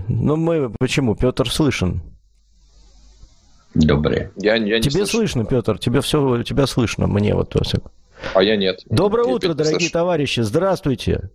Ну, мы почему? Петр слышен. Доброе. Я не Тебе слышно, Петр, тебя слышно, мне вот. А я нет. Доброе утро, дорогие товарищи, здравствуйте.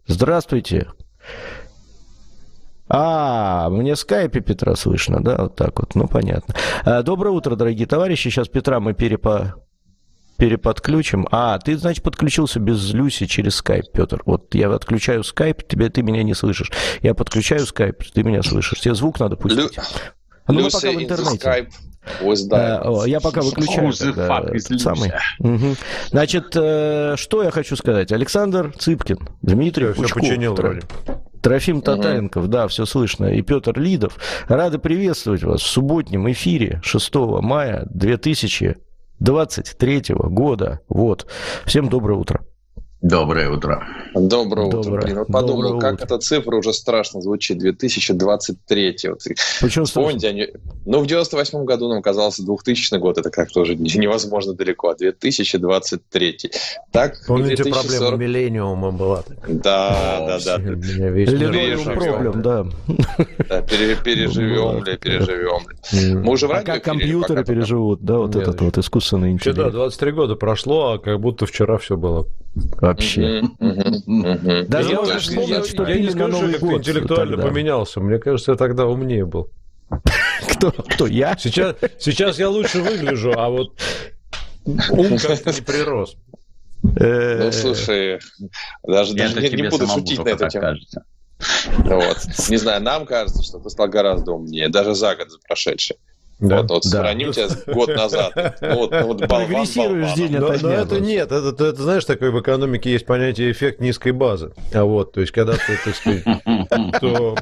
Мне в скайпе Петра слышно, да, вот так вот, ну, понятно. Доброе утро, дорогие товарищи, сейчас Петра мы переподключим. Ты, значит, подключился без Люси через скайп, Петр. Вот я отключаю скайп, ты меня не слышишь. Я подключаю скайп, ты меня слышишь. Тебе звук надо пустить. Мы пока в интернете. Я пока выключаю. Угу. Значит, что я хочу сказать. Александр Цыпкин, Дмитрий Пучков, Трофим Татаренков, да, все слышно, и Петр Лидов. Рады приветствовать вас в субботнем эфире 6 мая 2023 года. Вот. Всем доброе утро. Доброе утро. Доброе утро. Блин, вот подумал, как эта цифра уже страшно звучит. 2023. Почему вспомните, в 98 году нам казалось 2000 год. Это как-то уже невозможно далеко. 2023. Так, помните, 2040... проблема миллениума была? Да. Переживем ли. Мы уже в радио как компьютеры переживут, да, вот этот вот искусственный интеллект. Да, 23 года прошло, а как будто вчера все было. Вообще. Даже я не скажу, как ты интеллектуально поменялся. Мне кажется, я тогда умнее был. Кто? Я? Сейчас я лучше выгляжу, а вот ум как-то не прирос. Ну, слушай, даже не буду шутить на эту тему. Вот. Не знаю, нам кажется, что ты стал гораздо умнее, даже за год прошедший. Да, вот сравним тебя год назад. Прогрессируешь день ото дня. Но это нет, это знаешь, такое в экономике есть понятие эффект низкой базы. То есть, когда ты, так сказать, то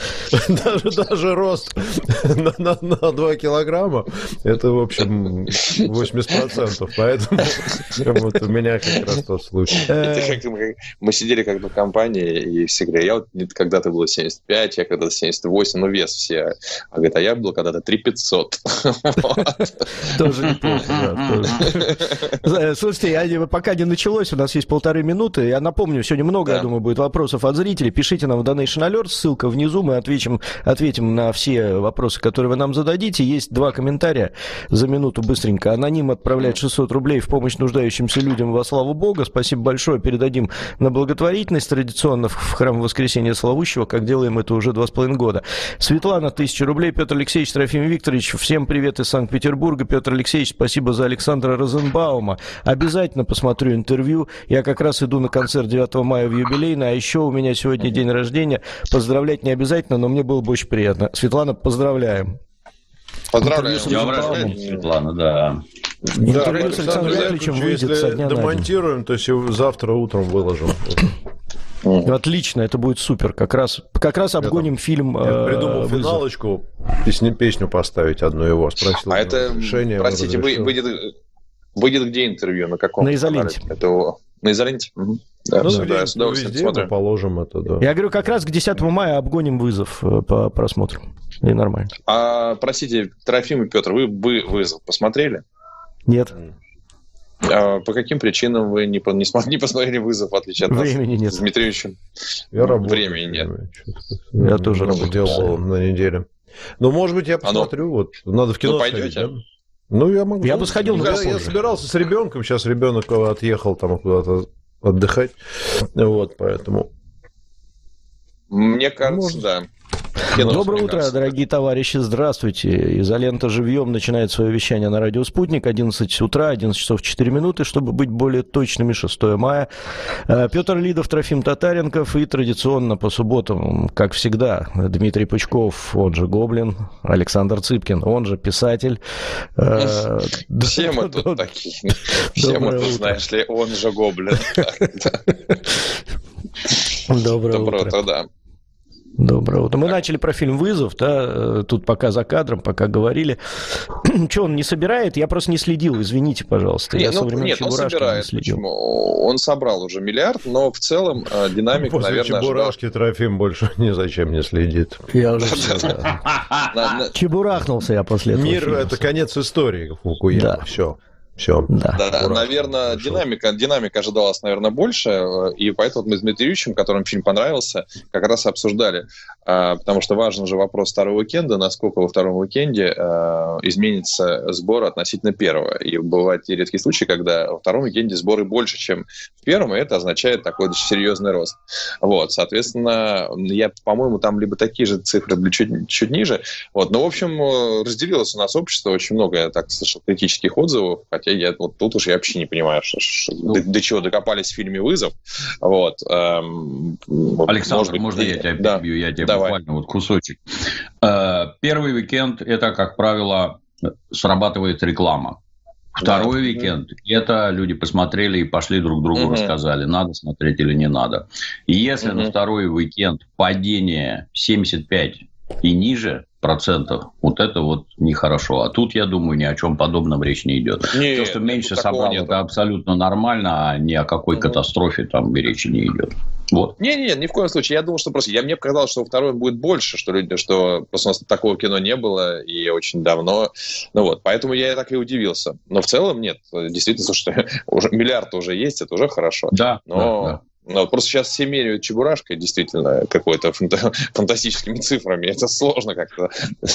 даже рост на 2 килограмма, это, в общем, 80%. Поэтому вот у меня как раз тот случай. Мы сидели как-то в компании, и все говорят, я вот когда-то было 75, я когда-то 78, вес все. А говорит, я был когда-то 3500. Тоже неплохо, да. Слушайте, пока не началось, у нас есть 1,5 минуты. Я напомню, сегодня много, я думаю, будет вопросов от зрителей. Пишите нам в Donation Alert, ссылка внизу, мы ответим на все вопросы, которые вы нам зададите. Есть 2 комментария за минуту быстренько. Аноним отправляет 600 рублей в помощь нуждающимся людям во славу Бога. Спасибо большое, передадим на благотворительность традиционно в храм Воскресения Славущего, как делаем это уже 2,5 года. Светлана, 1000 рублей. Петр Алексеевич, Трофим Викторович, всем привет из Санкт-Петербурга. Петр Алексеевич, спасибо за Александра Розенбаума. Обязательно посмотрю интервью. Я как раз иду на концерт 9 мая в юбилейный, а еще у меня сегодня день рождения. Поздравлять не обязательно, но мне было бы очень приятно. Светлана, поздравляем. Поздравляю. Светлана, да. Интервью с Александром Яковлевичем выйдет со дня на день. Домонтируем, то есть завтра утром выложим. Отлично, это будет супер. Как раз обгоним фильм. Я придумал финалочку, песню поставить одну его. Спросил это, решение, простите, выйдет где интервью? На каком? На Изоленте. На Изоленте? Да, везде мы положим это, да. Я говорю, как раз к 10 мая обгоним вызов по просмотру. И нормально. Простите, Трофим и Петр, вы вызов посмотрели? Нет. По каким причинам вы не посмотрели вызов, в отличие от нас? Времени нет. С Дмитриевичем? Времени нет. Я тоже работал на неделе. Но, может быть, я посмотрю. Надо в кино сходить, да? Я могу. Я бы сходил, но я собирался с ребенком. Сейчас ребенок отъехал там куда-то отдыхать. Поэтому. Мне кажется, да. Доброе утро, дорогие товарищи, здравствуйте. Изолента живьем начинает свое вещание на радио «Спутник». 11 утра, 11 часов 4 минуты, чтобы быть более точными, 6 мая. Петр Лидов, Трофим Татаренков и традиционно по субботам, как всегда, Дмитрий Пучков, он же Гоблин, Александр Цыпкин, он же писатель. Все мы тут такие. Все мы тут, знаешь ли, он же Гоблин. Доброе утро, да. Доброе утро. Мы начали про фильм «Вызов», да, тут пока за кадром, пока говорили. Что, он не собирает? Я просто не следил, извините, пожалуйста. Нет, он собирает. Почему? Он собрал уже миллиард, но в целом динамика, после наверное, Чебурашки Трофим больше ни зачем не следит. Я уже чебурахнулся я после этого. Мир – это конец истории, Фукуяма. Все. Да, наверное, динамика ожидалась, наверное, больше, и поэтому мы с Дмитриевичем, которому фильм понравился, как раз обсуждали. потому что важен же вопрос второго уикенда, насколько во втором уикенде изменится сбор относительно первого. И бывают те редкие случаи, когда во втором уикенде сборы больше, чем в первом, и это означает такой серьезный рост. Вот, соответственно, по-моему, там либо такие же цифры, либо чуть ниже. Вот. Но, в общем, разделилось у нас общество, очень много, я так слышал, критических отзывов, хотя вот тут уж я вообще не понимаю, до чего докопались в фильме «Вызов». Вот. Александр, можно я тебя перебью? Я тебе буквально вот кусочек. Первый уикенд – это, как правило, срабатывает реклама. Второй уикенд – это люди посмотрели и пошли друг другу рассказали, надо смотреть или не надо. И если на второй уикенд падение 75 и ниже процентов, вот это вот нехорошо. А тут, я думаю, ни о чем подобном речь не идет. То, что меньше собрал, это абсолютно нормально, а ни о какой катастрофе там и речи не идет. Вот. Не, ни в коем случае. Я думал, что просто... Мне показалось, что второй будет больше, что просто у нас такого кино не было и очень давно. Ну вот, поэтому я так и удивился. Но в целом нет. Действительно, слушай, уже миллиард уже есть, это уже хорошо. Да, да. Но просто сейчас все меряют Чебурашкой действительно какой-то фантастическими цифрами. Это сложно как-то.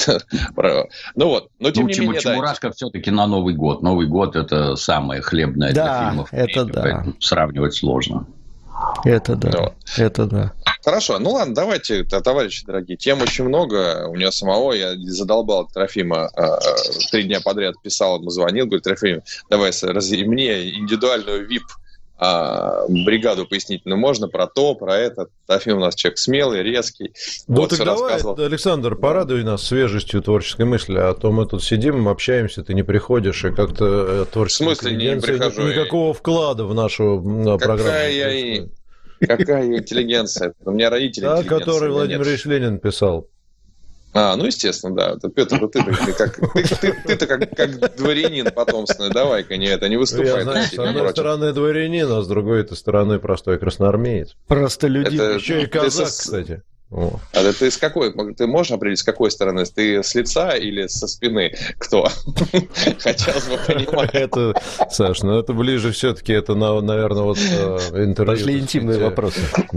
Ну вот. Но тем не менее, Чебурашка все-таки на Новый год. Новый год – это самое хлебное для фильмов. Это да. Сравнивать сложно. Это да. Это да. Хорошо, ну ладно, давайте, товарищи дорогие, тем очень много. У меня самого, я задолбал Трофима, 3 дня подряд писал, ему звонил, говорит: Трофим, давай мне индивидуальную VIP бригаду пояснительную можно про то, про это. Трофим у нас человек смелый, резкий. Ну вот, так давай, Александр, порадуй нас свежестью творческой мысли, а то мы тут сидим, общаемся, ты не приходишь, и как-то творческая интеллигенция никакого вклада в нашу программу. Какая интеллигенция? У меня родители интеллигенции. Который Владимир Ильич Ленин писал. Ну, естественно, да. Петр, ты-то как дворянин потомственный, давай-ка не выступай. С одной стороны дворянин, а с другой стороны простой красноармеец. Простолюдин. Еще и казак, кстати. А ты с какой? Ты можешь определить, с какой стороны? Ты с лица или со спины? Кто? Хотелось бы понимать. Это, Саш, это ближе все-таки, это, наверное, вот интервью. Пошли интимные вопросы.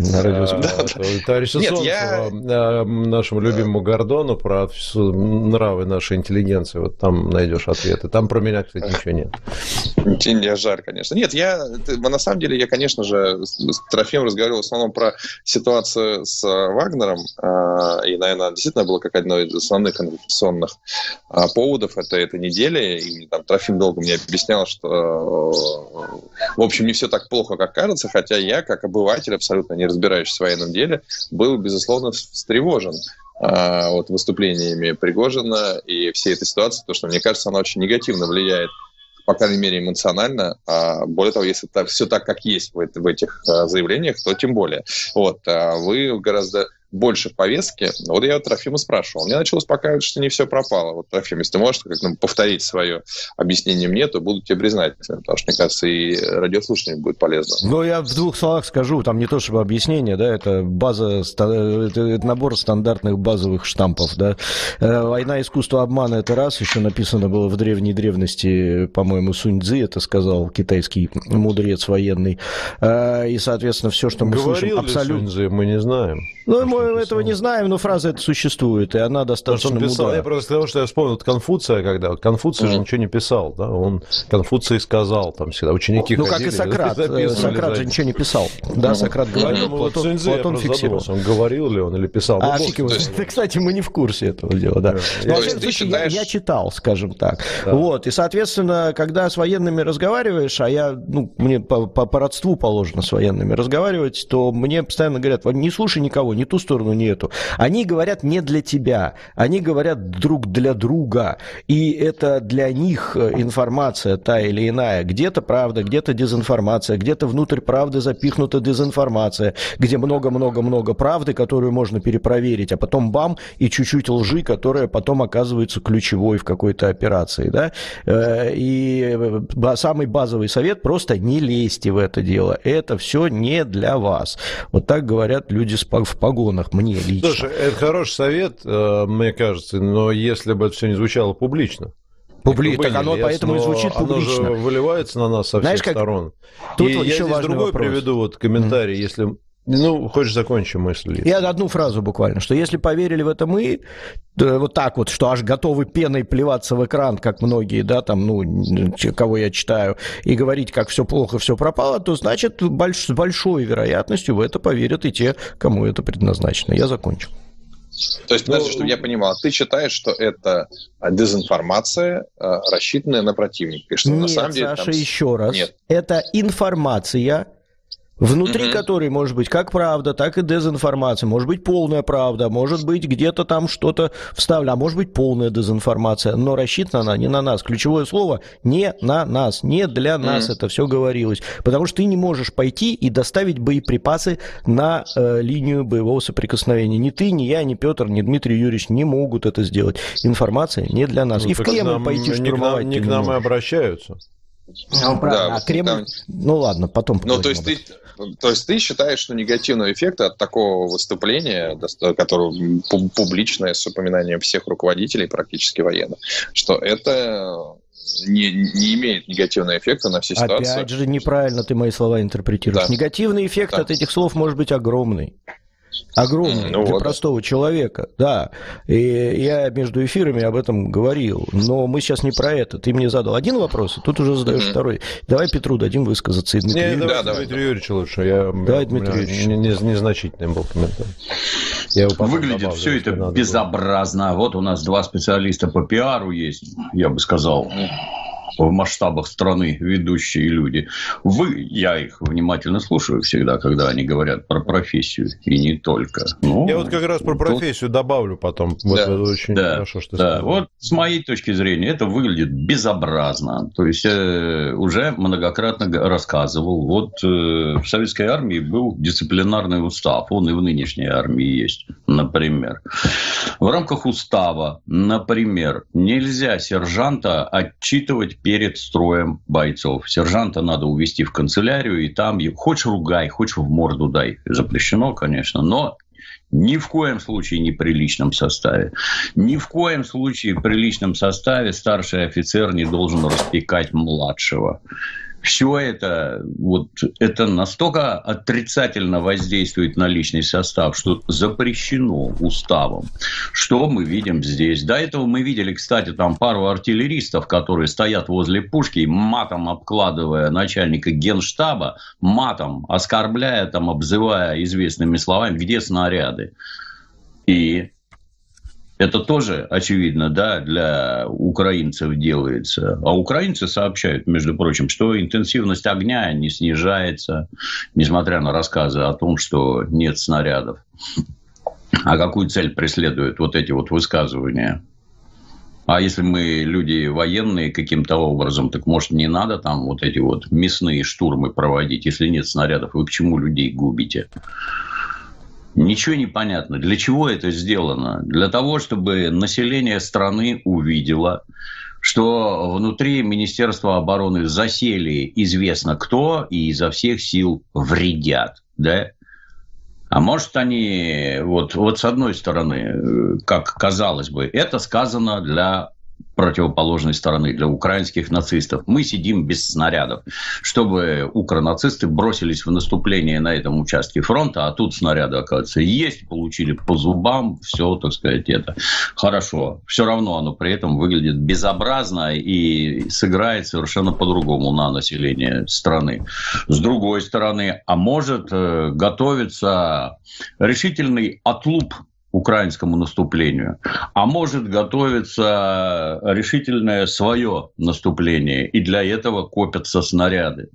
Товарища Солнцева, нашему любимому Гордону, про нравы нашей интеллигенции, вот там найдешь ответы. Там про меня, кстати, ничего нет. Не жаль, конечно. Нет, на самом деле, я, конечно же, с Трофимом разговаривал в основном про ситуацию с Вагнером, и, наверное, действительно было как одно из основных конвенционных поводов этой недели. И там Трофим долго мне объяснял, что, в общем, не все так плохо, как кажется, хотя я, как обыватель, абсолютно не разбирающийся в военном деле, был, безусловно, встревожен выступлениями Пригожина и всей этой ситуации, потому что, мне кажется, она очень негативно влияет, по крайней мере, эмоционально. Более того, если это все так, как есть в этих заявлениях, то тем более. Вы гораздо больше в повестке. Вот я Трофима спрашивал. Мне начало успокаивать, что не все пропало. Вот, Трофим, если ты можешь повторить свое объяснение мне, то буду тебе признательным, потому что, мне кажется, и радиослушателям будет полезно. Ну, я в 2 словах скажу, там не то чтобы объяснение, да, это это набор стандартных базовых штампов, да. «Война, искусство обмана» — это раз, еще написано было в древней древности, по-моему, Сунь Цзы это сказал, китайский мудрец военный. И, соответственно, все, что мы слышим, абсолютно... Сунь Цзы, мы не знаем. Ну, мы этого не знаем, но фраза эта существует, и она достаточно мудрая. Я просто потому, что я вспомнил Конфуция, когда Конфуций же ничего не писал, да, он Конфуций сказал, там всегда ученики ходили. Ну, как и Сократ, Сократ же ничего не писал, да, Сократ говорил, вот он фиксировал. Он говорил ли он или писал? Кстати, мы не в курсе этого дела, да. Но, во всяком случае, я читал, скажем так. Вот, и, соответственно, когда с военными разговариваешь, а мне по родству положено с военными разговаривать, то мне постоянно говорят: не слушай никого, ни ту сторону, ни эту. Они говорят не для тебя, они говорят друг для друга, и это для них информация та или иная. Где-то правда, где-то дезинформация, где-то внутрь правды запихнута дезинформация, где много-много-много правды, которую можно перепроверить, а потом бам, и чуть-чуть лжи, которая потом оказывается ключевой в какой-то операции, да? И самый базовый совет: просто не лезьте в это дело, это все не для вас. Вот так говорят люди в погонах, мне лично. Слушай, это хороший совет, мне кажется, но если бы это все не звучало публично. Так оно поэтому и звучит публично. Оно же выливается на нас со всех сторон. Тут и еще я здесь другой вопрос. Приведу комментарий, если Ну, хочешь, закончим мысль? Я одну фразу буквально, что если поверили в это мы, вот так вот, что аж готовы пеной плеваться в экран, как многие, да, там, ну, кого я читаю, и говорить, как все плохо, все пропало, то, значит, с большой вероятностью в это поверят и те, кому это предназначено. Я закончил. То есть, подожди, чтобы я понимал, ты считаешь, что это дезинформация, рассчитанная на противника? И что, нет, на самом деле, Саша, еще раз. Нет. Это информация, внутри которой может быть как правда, так и дезинформация. Может быть полная правда, может быть где-то там что-то вставлено, а может быть полная дезинформация. Но рассчитана она не на нас. Ключевое слово не на нас, не для нас это все говорилось. Потому что ты не можешь пойти и доставить боеприпасы на линию боевого соприкосновения. Ни ты, ни я, ни Петр, ни Дмитрий Юрьевич не могут это сделать. Информация не для нас. Ну, и в Кремль пойти штурмовать не к нам и обращаются. Ну, правильно, да, а Кремль... Там... Ну, ладно, потом поговорим. Ну, то есть ты считаешь, что негативного эффекта от такого выступления, которое публичное, с упоминанием всех руководителей практически военных, что это не имеет негативного эффекта на всю ситуацию? Опять же, неправильно ты мои слова интерпретируешь. Да. Негативный эффект от этих слов может быть огромный. Огромный для простого человека, да. И я между эфирами об этом говорил. Но мы сейчас не про это. Ты мне задал один вопрос, и тут уже задаешь второй. Давай Петру дадим высказаться. И Дмитрию Юрьевичу лучше. Давай, Дмитрий Юрьевич. Незначительный был комментарий. Выглядит все это безобразно. Вот у нас два специалиста по пиару есть, я бы сказал, в масштабах страны ведущие люди. Я их внимательно слушаю всегда, когда они говорят про профессию, и не только. Ну, я вот как раз про профессию добавлю потом. Вот это очень хорошо, что ты сказал. Вот с моей точки зрения это выглядит безобразно. То есть уже многократно рассказывал. Вот в советской армии был дисциплинарный устав. Он и в нынешней армии есть, например. В рамках устава, например, нельзя сержанта отчитывать перед строем бойцов. Сержанта надо увести в канцелярию, и там хочешь ругай, хочешь в морду дай. Запрещено, конечно, но ни в коем случае не при личном составе. Ни в коем случае при личном составе старший офицер не должен распекать младшего. Все это настолько отрицательно воздействует на личный состав, что запрещено уставом. Что мы видим здесь? До этого мы видели, кстати, там пару артиллеристов, которые стоят возле пушки и матом обкладывая начальника генштаба, матом оскорбляя, там, обзывая известными словами, где снаряды. И это тоже, очевидно, да, для украинцев делается. А украинцы сообщают, между прочим, что интенсивность огня не снижается, несмотря на рассказы о том, что нет снарядов. А какую цель преследуют вот эти вот высказывания? А если мы люди военные каким-то образом, так, может, не надо там вот эти вот мясные штурмы проводить, если нет снарядов? Вы к чему людей губите? Ничего не понятно. Для чего это сделано? Для того, чтобы население страны увидело, что внутри Министерства обороны засели известно кто и изо всех сил вредят. Да? А может, они, вот с одной стороны, как казалось бы, это сказано для противоположной стороны, для украинских нацистов. Мы сидим без снарядов, чтобы укронацисты бросились в наступление на этом участке фронта, а тут снаряды, оказывается, есть, получили по зубам, все, так сказать, это хорошо. Все равно оно при этом выглядит безобразно и сыграет совершенно по-другому на население страны. С другой стороны, а может готовиться решительный отлуп украинскому наступлению, а может готовиться решительное свое наступление, и для этого копятся снаряды.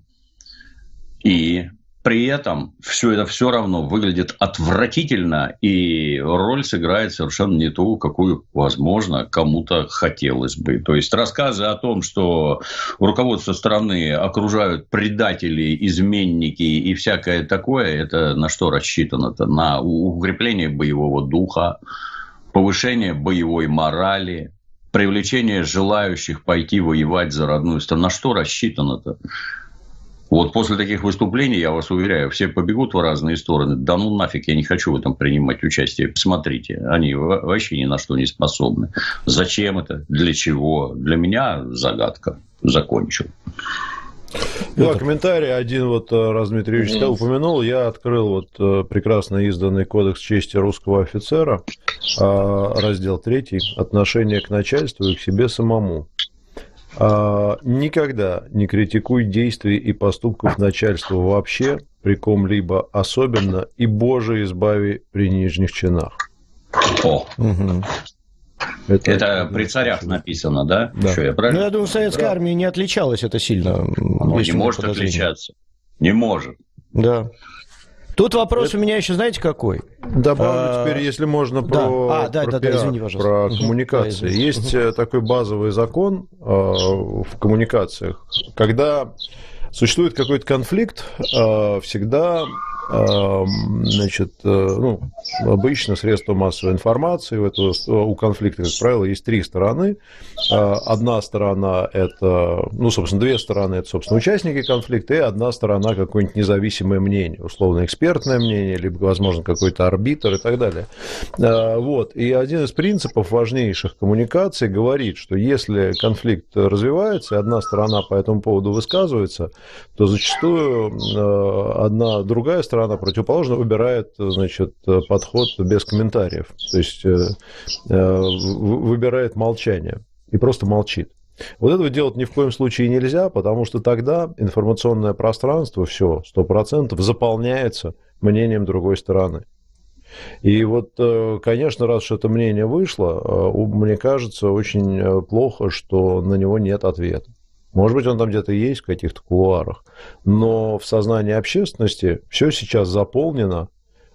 И при этом все это все равно выглядит отвратительно, и роль сыграет совершенно не ту, какую, возможно, кому-то хотелось бы. То есть рассказы о том, что руководство страны окружают предатели, изменники и всякое такое, это на что рассчитано-то? На укрепление боевого духа, повышение боевой морали, привлечение желающих пойти воевать за родную страну. На что рассчитано-то? Вот после таких выступлений, я вас уверяю, все побегут в разные стороны. Да ну нафиг, я не хочу в этом принимать участие. Посмотрите, они вообще ни на что не способны. Зачем это? Для чего? Для меня загадка. Закончил. Да, комментарий один вот раз Дмитрий Юрьевич упомянул. Я открыл вот прекрасно изданный Кодекс чести русского офицера, раздел 3, отношение к начальству и к себе самому. Никогда не критикуй действий и поступков начальства вообще, при ком-либо особенно, и, Боже, избави при нижних чинах. О, это при царях написано, да? Да. Что, я правильно? Ну, я думаю, в советской армии не отличалось это сильно. Не может отличаться. Не может. Да. Тут вопрос у меня еще, знаете, какой? Добавлю теперь, если можно, про извини, пожалуйста. Про коммуникации. Есть такой базовый закон в коммуникациях. Когда существует какой-то конфликт, всегда, значит, обычно средства массовой информации, у конфликта, как правило, есть 3 стороны. Одна сторона – это, собственно, 2 стороны – это, собственно, участники конфликта, и одна сторона – какое-нибудь независимое мнение, условно, экспертное мнение, либо, возможно, какой-то арбитр и так далее. Вот. И один из принципов важнейших коммуникаций говорит, что если конфликт развивается, и одна сторона по этому поводу высказывается, то зачастую другая сторона противоположно выбирает, значит, подход без комментариев, то есть выбирает молчание и просто молчит. Вот этого делать ни в коем случае нельзя, потому что тогда информационное пространство все 100% заполняется мнением другой стороны. И вот, конечно, раз уж это мнение вышло, мне кажется, очень плохо, что на него нет ответа. Может быть, он там где-то есть в каких-то кулуарах, но в сознании общественности все сейчас заполнено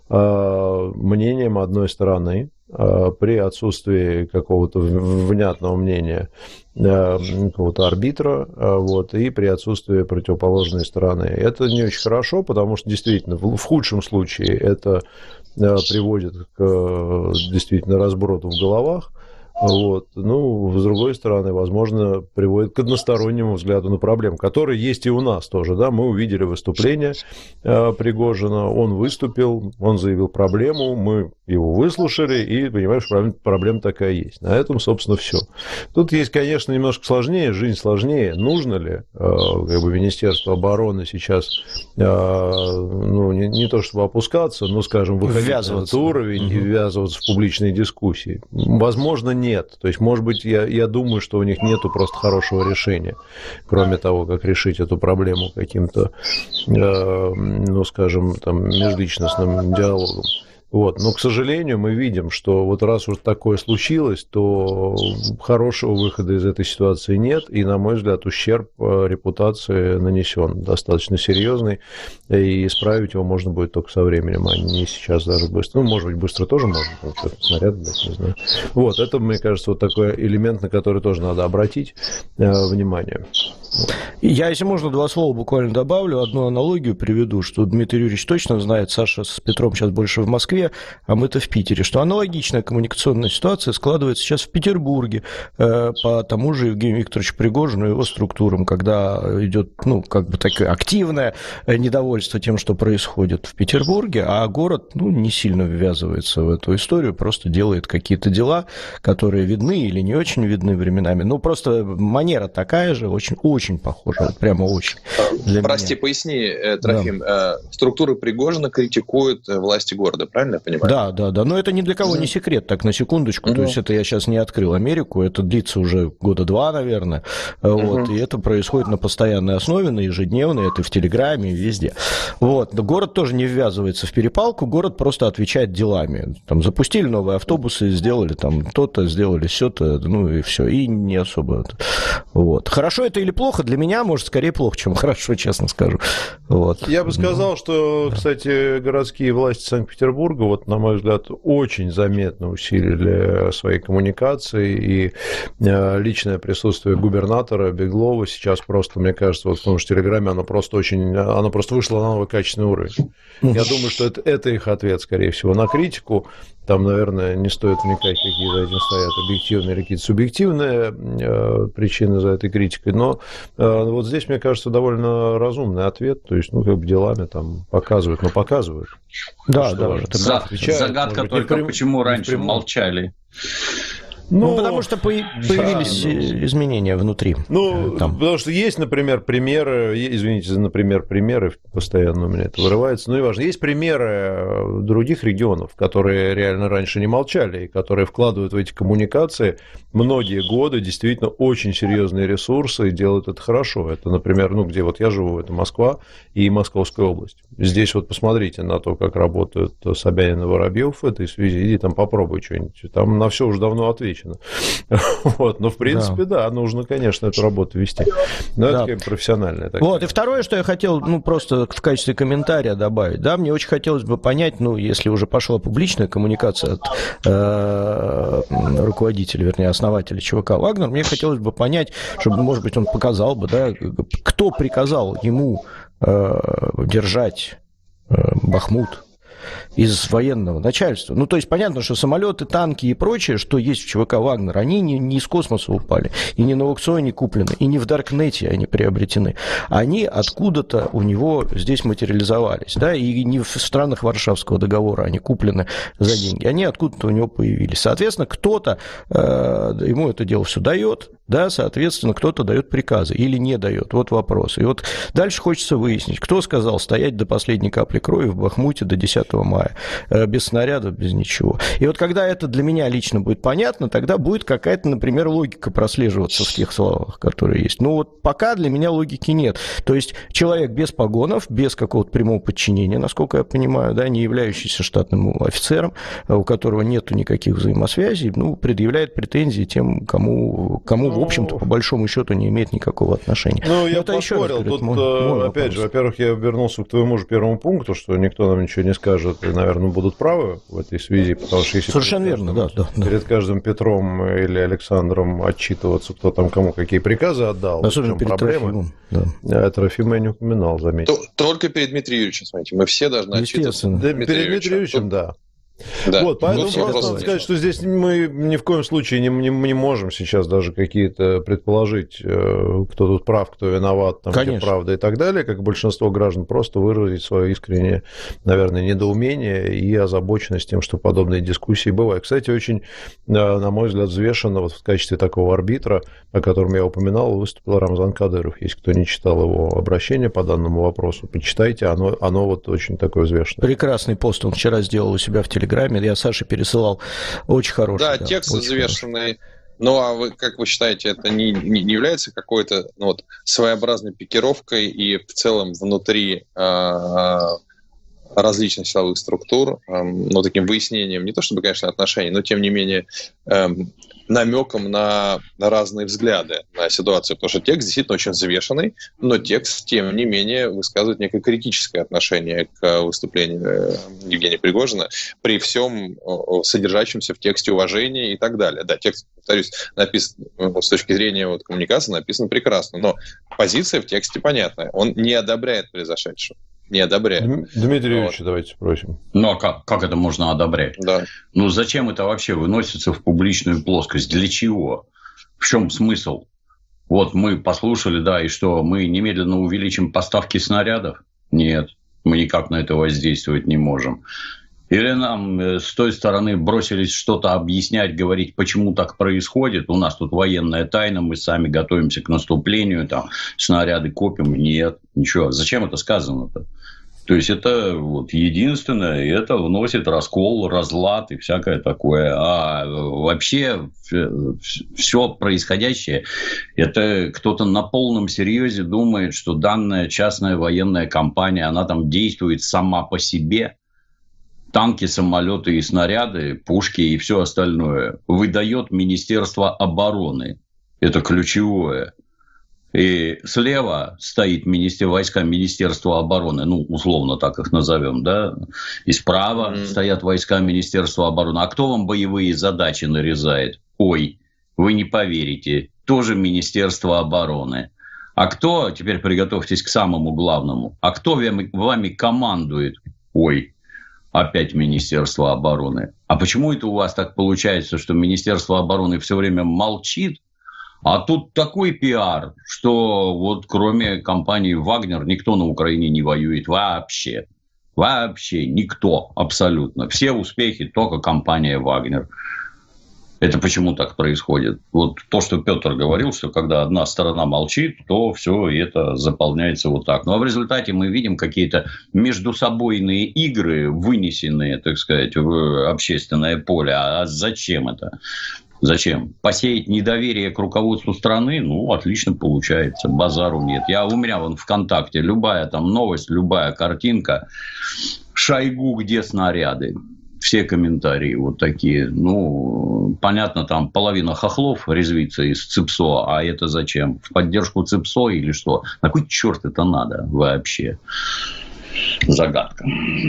мнением одной стороны при отсутствии какого-то внятного мнения какого-то арбитра, вот, и при отсутствии противоположной стороны. Это не очень хорошо, потому что действительно в худшем случае это приводит к действительно разброту в головах. Вот. С другой стороны, возможно, приводит к одностороннему взгляду на проблему, который есть и у нас тоже. Да? Мы увидели выступление Пригожина, он выступил, он заявил проблему, мы его выслушали, и, понимаешь, проблема такая есть. На этом, собственно, все. Тут есть, конечно, немножко сложнее, жизнь сложнее. Нужно ли Министерство обороны сейчас, не то чтобы опускаться, но, скажем, выходить на этот уровень и ввязываться в публичные дискуссии? Возможно, нет. То есть, может быть, я думаю, что у них нету просто хорошего решения, кроме того, как решить эту проблему каким-то, скажем, там, межличностным диалогом. Вот. Но, к сожалению, мы видим, что вот раз уж такое случилось, то хорошего выхода из этой ситуации нет, и, на мой взгляд, ущерб репутации нанесен достаточно серьезный, и исправить его можно будет только со временем, а не сейчас даже быстро. Может быть, быстро тоже можно, снаряд, не знаю. Вот, это, мне кажется, вот такой элемент, на который тоже надо обратить внимание. Я, если можно, 2 слова буквально добавлю, одну аналогию приведу, что Дмитрий Юрьевич точно знает, Саша с Петром сейчас больше в Москве, а мы-то в Питере, что аналогичная коммуникационная ситуация складывается сейчас в Петербурге по тому же Евгению Викторовичу Пригожину и его структурам, когда идет, такое активное недовольство тем, что происходит в Петербурге, а город, не сильно ввязывается в эту историю, просто делает какие-то дела, которые видны или не очень видны временами. Просто манера такая же, очень похожа, вот прямо очень. Прости, поясни, Трофим, структуры Пригожина критикуют власти города, правильно я понимаю? Да, но это ни для кого не секрет, так, на секундочку, то есть это я сейчас не открыл Америку, это длится уже 2 года, наверное, вот, и это происходит на постоянной основе, на ежедневной, это в Телеграме, везде. Вот, но город тоже не ввязывается в перепалку, город просто отвечает делами, там, запустили новые автобусы, сделали там то-то, сделали сё-то, и все, и не особо, вот. Хорошо это или плохо? Для меня, может, скорее плохо, чем хорошо, честно скажу. Вот. Я бы сказал, что, кстати, городские власти Санкт-Петербурга, вот, на мой взгляд, очень заметно усилили свои коммуникации, и личное присутствие губернатора Беглова сейчас просто, мне кажется, вот в том же Телеграме, оно просто вышло на новый качественный уровень. Я думаю, что это их ответ, скорее всего, на критику. Там, наверное, не стоит вникать, какие за этим стоят объективные или какие-то субъективные причины за этой критикой, но вот здесь, мне кажется, довольно разумный ответ, то есть, делами там показывают. Да. Загадка только, почему раньше молчали. Ну, потому что появились изменения внутри. Ну, потому что есть, например, примеры, извините, например, примеры, постоянно у меня это вырывается, но неважно, есть примеры других регионов, которые реально раньше не молчали, и которые вкладывают в эти коммуникации многие годы действительно очень серьезные ресурсы и делают это хорошо. Это, например, где вот я живу, это Москва и Московская область. Здесь вот посмотрите на то, как работают Собянин и Воробьев в этой связи, иди там попробуй что-нибудь, там на все уже давно отвечено. Вот, но в принципе, да, нужно, конечно, эту работу вести. Но это как профессиональная такая. Вот, и второе, что я хотел, просто в качестве комментария добавить, да, мне очень хотелось бы понять, если уже пошла публичная коммуникация от руководителя, вернее, основателя ЧВК «Вагнер», мне хотелось бы понять, чтобы, может быть, он показал бы, да, кто приказал ему держать Бахмут из военного начальства. То есть, понятно, что самолеты, танки и прочее, что есть в ЧВК «Вагнер», они не из космоса упали, и не на аукционе куплены, и не в Даркнете они приобретены. Они откуда-то у него здесь материализовались, да, и не в странах Варшавского договора они куплены за деньги, они откуда-то у него появились. Соответственно, кто-то ему это дело все дает, да, соответственно, кто-то дает приказы или не дает. Вот вопрос. И вот дальше хочется выяснить, кто сказал стоять до последней капли крови в Бахмуте до 10 мая, без снарядов, без ничего. И вот когда это для меня лично будет понятно, тогда будет какая-то, например, логика прослеживаться в тех словах, которые есть. Но вот пока для меня логики нет. То есть человек без погонов, без какого-то прямого подчинения, насколько я понимаю, да, не являющийся штатным офицером, у которого нету никаких взаимосвязей, предъявляет претензии тем, кому в общем-то, по большому счету, не имеет никакого отношения. Я поспорил. Тут, опять же, во-первых, я вернулся к твоему же первому пункту, что никто нам ничего не скажет, и, наверное, будут правы в этой связи, потому что если совершенно верно, да. Перед каждым Петром или Александром отчитываться, кто там кому какие приказы отдал, особенно перед Трофимом. Да. Трофима я не упоминал, заметьте. Только перед Дмитрием Юрьевичем, смотрите, мы все должны отчитываться. Перед Дмитрием Юрьевичем, да. Да. Вот, поэтому просто надо сказать, что здесь мы ни в коем случае не можем сейчас даже какие-то предположить, кто тут прав, кто виноват, там, где правда и так далее, как большинство граждан, просто выразить свое искреннее, наверное, недоумение и озабоченность тем, что подобные дискуссии бывают. Кстати, очень, на мой взгляд, взвешенно вот в качестве такого арбитра, о котором я упоминал, выступил Рамзан Кадыров. Если кто не читал его обращение по данному вопросу, почитайте, оно вот очень такое взвешенное. Прекрасный пост он вчера сделал у себя в Телеграме, я Саше пересылал, очень хороший. Да, текст взвешенный. Ну, а вы, как вы считаете, это не является какой-то своеобразной пикировкой и в целом внутри различных силовых структур, таким выяснением, не то чтобы, конечно, отношений, но, тем не менее, намеком на разные взгляды на ситуацию, потому что текст действительно очень взвешенный, но текст, тем не менее, высказывает некое критическое отношение к выступлению Евгения Пригожина при всем содержащемся в тексте уважении и так далее. Да, текст, повторюсь, написан с точки зрения коммуникации, написан прекрасно, но позиция в тексте понятная. Он не одобряет произошедшее. Не одобряет. Дмитрий Юрьевич, давайте спросим. А как это можно одобрять? Да. Зачем это вообще выносится в публичную плоскость? Для чего? В чем смысл? Вот мы послушали, да, и что, мы немедленно увеличим поставки снарядов? Нет, мы никак на это воздействовать не можем. Или нам с той стороны бросились что-то объяснять, говорить, почему так происходит. У нас тут военная тайна, мы сами готовимся к наступлению, там снаряды копим. Нет, ничего. Зачем это сказано-то? То есть это единственное, и это вносит раскол, разлад и всякое такое. А вообще все происходящее, это кто-то на полном серьезе думает, что данная частная военная компания, она там действует сама по себе. Танки, самолеты и снаряды, пушки и все остальное выдает Министерство обороны. Это ключевое. И слева стоит войска Министерства обороны, условно так их назовем, да, и справа стоят войска Министерства обороны. А кто вам боевые задачи нарезает? Ой, вы не поверите, тоже Министерство обороны. А кто, теперь приготовьтесь к самому главному, а кто вами командует? Ой, опять Министерство обороны. А почему это у вас так получается, что Министерство обороны все время молчит, а тут такой пиар, что кроме компании «Вагнер» никто на Украине не воюет вообще. Вообще никто абсолютно. Все успехи только компания «Вагнер». Это почему так происходит? Вот то, что Петр говорил, что когда одна сторона молчит, то все это заполняется вот так. Ну, а в результате мы видим какие-то междусобойные игры, вынесенные, так сказать, в общественное поле. А зачем это? Зачем? Посеять недоверие к руководству страны? Ну, отлично получается. Базару нет. У меня вон ВКонтакте любая там новость, любая картинка. Шойгу, где снаряды? Все комментарии вот такие. Ну, понятно, там половина хохлов резвится из ЦИПСО, а это зачем? В поддержку ЦИПСО или что? На кой черт это надо вообще? Загадка.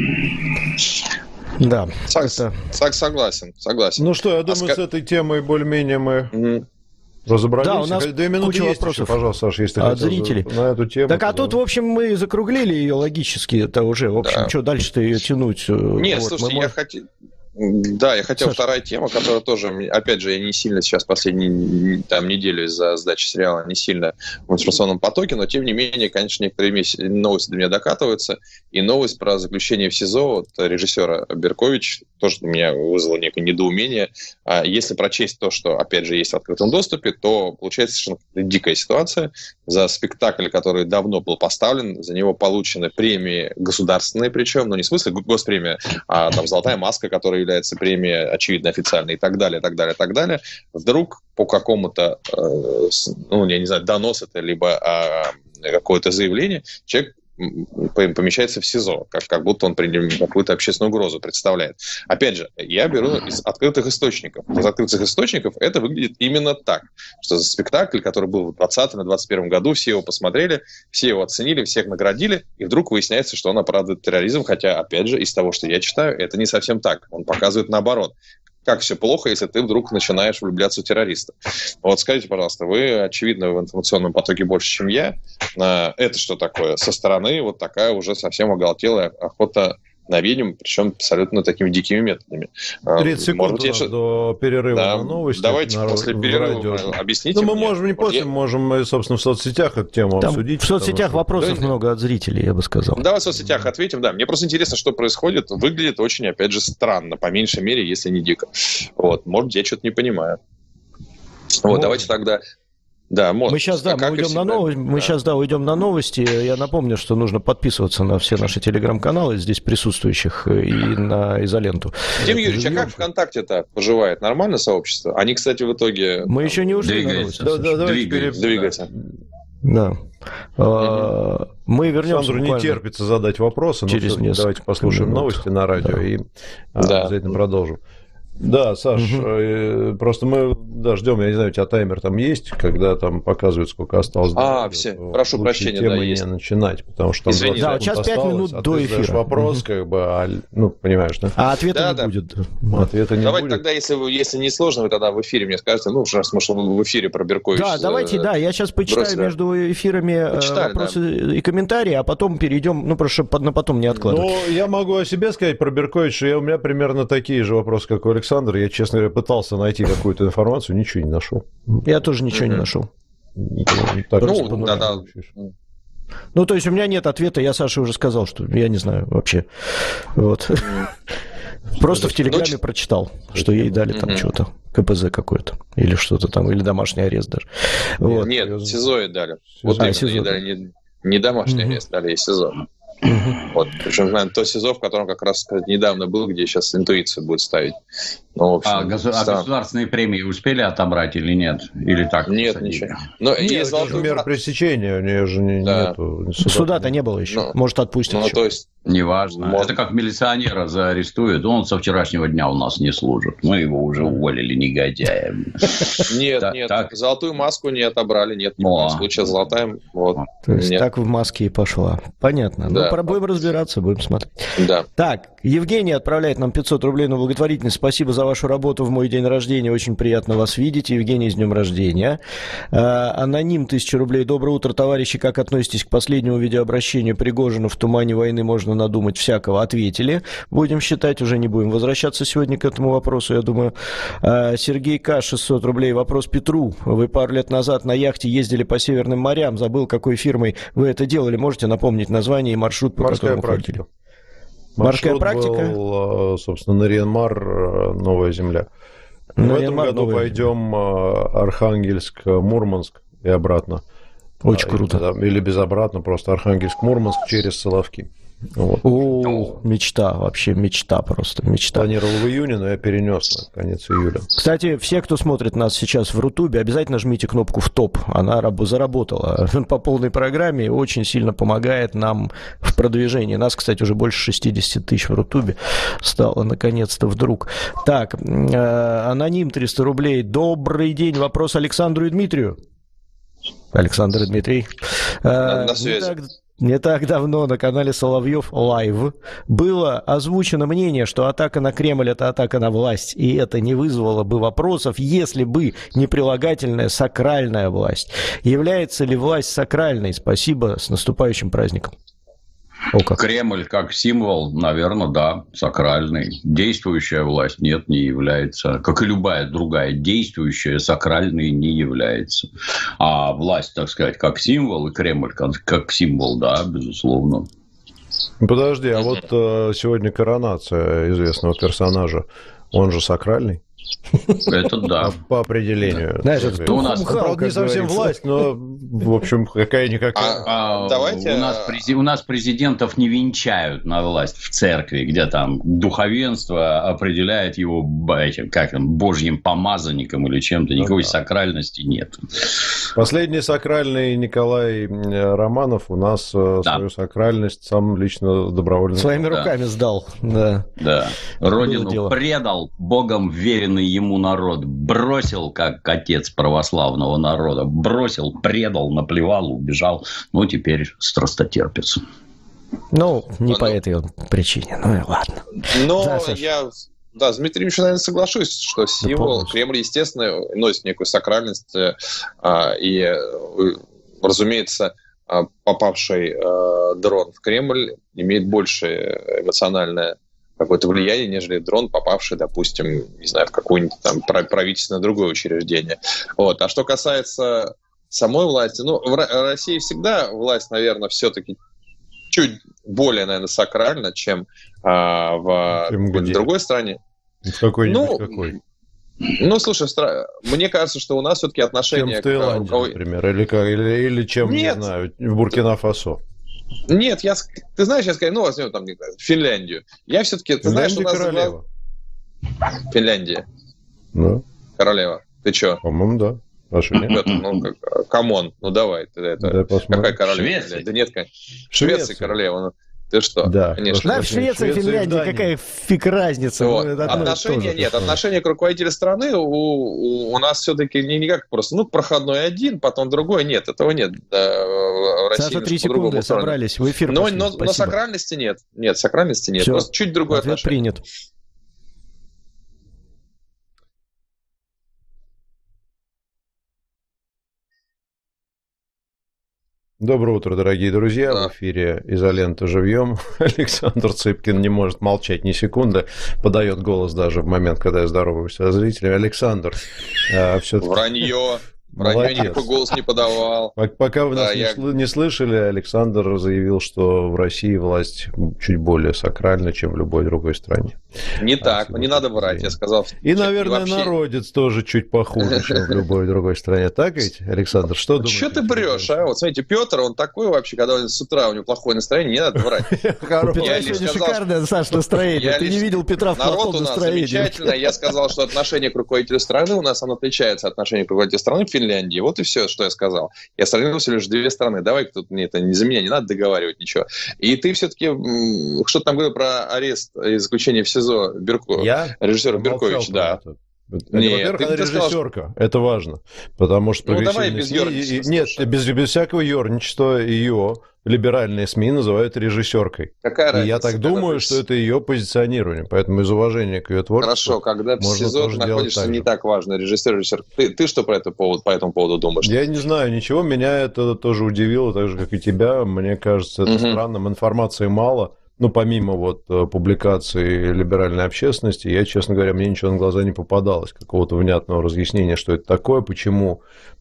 Да. Согласен. Ну что, я думаю, с этой темой более-менее мы... разобрались. Да, у нас 2 минуты куча есть вопросов еще, пожалуйста, Саша, если от зрителей на эту тему. Так, а тут, в общем, мы закруглили ее логически. Это уже, в общем, что дальше-то ее тянуть? Нет, вот, слушайте, я хотел Саша. Вторая тема, которая тоже, опять же, я не сильно сейчас последнюю неделю из-за сдачи сериала не сильно в информационном потоке, но, тем не менее, конечно, некоторые новости до меня докатываются. И новость про заключение в СИЗО от режиссера Беркович тоже у меня вызвало некое недоумение. Если прочесть то, что, опять же, есть в открытом доступе, то получается совершенно дикая ситуация. За спектакль, который давно был поставлен, за него получены премии государственные, причем, ну не в смысле госпремия, а там «Золотая маска», которая является премией, очевидно, официальной и так далее, так далее, так далее. Вдруг по какому-то, ну, я не знаю, донос это, либо какое-то заявление, человек помещается в СИЗО, как будто он какую-то общественную угрозу представляет. Опять же, я беру из открытых источников. Из открытых источников это выглядит именно так, что за спектакль, который был в 2020-2021 году, все его посмотрели, все его оценили, всех наградили, и вдруг выясняется, что он оправдывает терроризм, хотя, опять же, из того, что я читаю, это не совсем так. Он показывает наоборот. Как все плохо, если ты вдруг начинаешь влюбляться в террориста. Вот скажите, пожалуйста, вы, очевидно, в информационном потоке больше, чем я. Это что такое? Со стороны вот такая уже совсем оголтелая охота на ведьм, причем абсолютно такими дикими методами. 30 секунд до перерыва на новости. Давайте после перерыва объясните мне. Мы можем не после, можем, собственно, в соцсетях эту тему там обсудить. В соцсетях вопросов много от зрителей, я бы сказал. Давай в соцсетях ответим. Да, мне просто интересно, что происходит. Выглядит очень, опять же, странно, по меньшей мере, если не дико. Вот, может, я что-то не понимаю. Вот, давайте тогда... Да, мы сейчас, уйдем на новости. Я напомню, что нужно подписываться на все наши телеграм-каналы, здесь присутствующих, и на изоленту. Дим Юрьевич, а как ВКонтакте-то поживает? Нормально сообщество? Они, кстати, в итоге... Мы еще не ушли на новости. Двигается. Да. Мы вернемся. Александру не терпится задать вопросы. Через несколько давайте послушаем новости на радио и обязательно продолжим. Да, Саш, просто мы ждем, я не знаю, у тебя таймер там есть, когда там показывают, сколько осталось. Все, прошу прощения, темы да, не есть. начинать, потому что там 20 минут сейчас 5 минут до эфира. Ты вопрос, как бы, ну, понимаешь, да? А ответа не будет. Ответа не давайте будет. тогда, если не сложно, вы тогда в эфире мне скажете, ну, раз мы в эфире про Беркович. Да, давайте, я сейчас почитаю между эфирами вопросы и комментарии, а потом перейдем, ну, просто на потом не откладывать. Ну, я могу о себе сказать про Берковича, у меня примерно такие же вопросы, как у Александра. Я, честно говоря, пытался найти какую-то информацию, ничего не нашел. Я тоже ничего не нашел. Ну, то есть у меня нет ответа, я Саше уже сказал, что я не знаю вообще. Вот. Просто в Телеграме прочитал, что ей дали там что-то, КПЗ какое-то, или что-то там, или домашний арест даже. Нет, СИЗО ей дали. Вот именно, дали не домашний арест, дали СИЗО. Вот. Причем, наверное, то СИЗО, в котором как раз недавно был, где сейчас интуиция будет ставить. Ну, в общем, государственные премии успели отобрать или нет? Или так? Нет, ничего. Но нет, это же мера пресечения, у нее же нету. Суда-то не было еще. Может, отпустят еще. То есть... Неважно. Это как милиционера заарестуют, он со вчерашнего дня у нас не служит. Мы его уже уволили, негодяя. Нет. Золотую маску не отобрали, нет. В любом случае, золотая... То есть так в маске и пошла. Понятно. Ну, будем разбираться, будем смотреть. Да. Так, Евгений отправляет нам 500 рублей на благотворительность. Спасибо за вашу работу в мой день рождения. Очень приятно вас видеть. Евгений, с днем рождения. Аноним, 1000 рублей. Доброе утро, товарищи. Как относитесь к последнему видеообращению Пригожина? В тумане войны можно надумать всякого. Ответили. Будем считать, уже не будем возвращаться сегодня к этому вопросу, я думаю. Сергей К. 600 рублей. Вопрос Петру. Вы пару лет назад на яхте ездили по Северным морям. Забыл, какой фирмой вы это делали. Можете напомнить название и маршрут, по которому ходили? Морская практика? Был, собственно, Нарьян-Мар, Новая Земля. В этом году пойдем Архангельск-Мурманск и обратно. Очень круто. Или без обратно, просто Архангельск-Мурманск через Соловки. Вот. О, мечта, вообще мечта, просто мечта. Планировал в июне, но я перенес на конец июля. Кстати, все, кто смотрит нас сейчас в Рутубе, обязательно жмите кнопку в топ. Она заработала по полной программе и очень сильно помогает нам в продвижении. Нас, кстати, уже больше 60 тысяч в Рутубе стало наконец-то вдруг. Так, аноним 300 рублей. Добрый день. Вопрос Александру и Дмитрию. Александр и Дмитрий. На связи. Не так давно на канале Соловьев Лайв было озвучено мнение, что атака на Кремль – это атака на власть, и это не вызвало бы вопросов, если бы не прилагательная сакральная власть. Является ли власть сакральной? Спасибо, с наступающим праздником. Кремль как символ, наверное, да, сакральный. Действующая власть нет, не является. Как и любая другая действующая, сакральной не является. А власть, так сказать, как символ, и Кремль как символ, да, безусловно. Подожди, а вот сегодня коронация известного персонажа, он же сакральный? Это да. По определению. Знаешь, это у нас, правда, не совсем власть, но, в общем, какая-никакая. Давайте... У нас президентов не венчают на власть в церкви, где там духовенство определяет его этим, как там, божьим помазанником или чем-то. Никакой сакральности нет. Последний сакральный Николай Романов у нас свою сакральность сам лично добровольно... Своими руками сдал. Да. Родину предал, Богом веренный ему народ, бросил, как отец православного народа, бросил, предал, наплевал, убежал, ну, теперь страстотерпец. Ну, не по этой причине, ну и ладно. Но я, с Дмитрием еще, наверное, соглашусь, что символ, Кремль, естественно, носит некую сакральность, и, разумеется, попавший дрон в Кремль имеет большее эмоциональное какое-то влияние, нежели дрон, попавший, допустим, не знаю, в какое-нибудь там правительственное другое учреждение. Вот. А что касается самой власти, ну, в России всегда власть, наверное, все-таки чуть более, наверное, сакральна, чем в другой стране. В какой-нибудь какой? Ну, слушай, мне кажется, что у нас все-таки отношения... Чем в Таиланде, например, или чем, не знаю, в Буркина-Фасо. Нет, ты знаешь, я скажу, ну, возьмем там Финляндию. Я все-таки, ты знаешь, у нас... королева. Финляндия. Да. Королева. Ты что? По-моему, да. Камон, ну давай. Какая королева? Швеция. Да нет, конечно. Швеция королева. Ну, ты что? Да, конечно. Да, в Швеции, Финляндии, какая фиг разница. Вот. Отношение к руководителю страны у нас все-таки не как просто, ну, проходной один, потом другой. Нет, этого нет. В России Саша, 3 секунды, собрались в эфир. Но сакральности нет. Нет, сакральности нет. Просто чуть другое отношение. Принят. Доброе утро, дорогие друзья. Да. В эфире «Изолента живьем». Александр Цыпкин не может молчать ни секунды. Подает голос даже в момент, когда я здороваюсь со зрителями. Александр, все-таки... Вранье. Вранье, никакой голос не подавал. Пока вы нас не слышали, Александр заявил, что в России власть чуть более сакральна, чем в любой другой стране. Не так, не надо врать, я сказал. И, наверное, вообще... народец тоже чуть похуже, чем в любой другой стране. Так ведь, Александр, что думаешь? Что ты брешь, а? Вот смотрите, Петр, он такой вообще, когда он с утра, у него плохое настроение, не надо врать. У Петра сегодня шикарное, Саш, настроение. Ты не видел Петра в плохом настроении. Народ у нас замечательно. Я сказал, что отношение к руководителю страны у нас, оно отличается от отношения к руководителю страны в Финляндии. Вот и все, что я сказал. Я сравнил всего лишь 2 страны. Давай, тут мне это не за меня, не надо договаривать ничего. И ты все-таки что-то там говорил про арест и заключение в СИЗО режиссера Берковича, да. Во-первых, она режиссерка, это важно, потому что давай без ерничества. Нет, без всякого ерничества ее либеральные СМИ называют режиссеркой. Какая разница? И я так думаю, что это ее позиционирование, поэтому из уважения к ее творчеству. Хорошо, когда в СИЗО находишься, не так важно, режиссер. Ты что по этому поводу думаешь? Я не знаю ничего, меня это тоже удивило, так же, как и тебя. Мне кажется, это странным, информации мало. Ну, помимо вот публикации либеральной общественности, я, честно говоря, мне ничего на глаза не попадалось, какого-то внятного разъяснения, что это такое, почему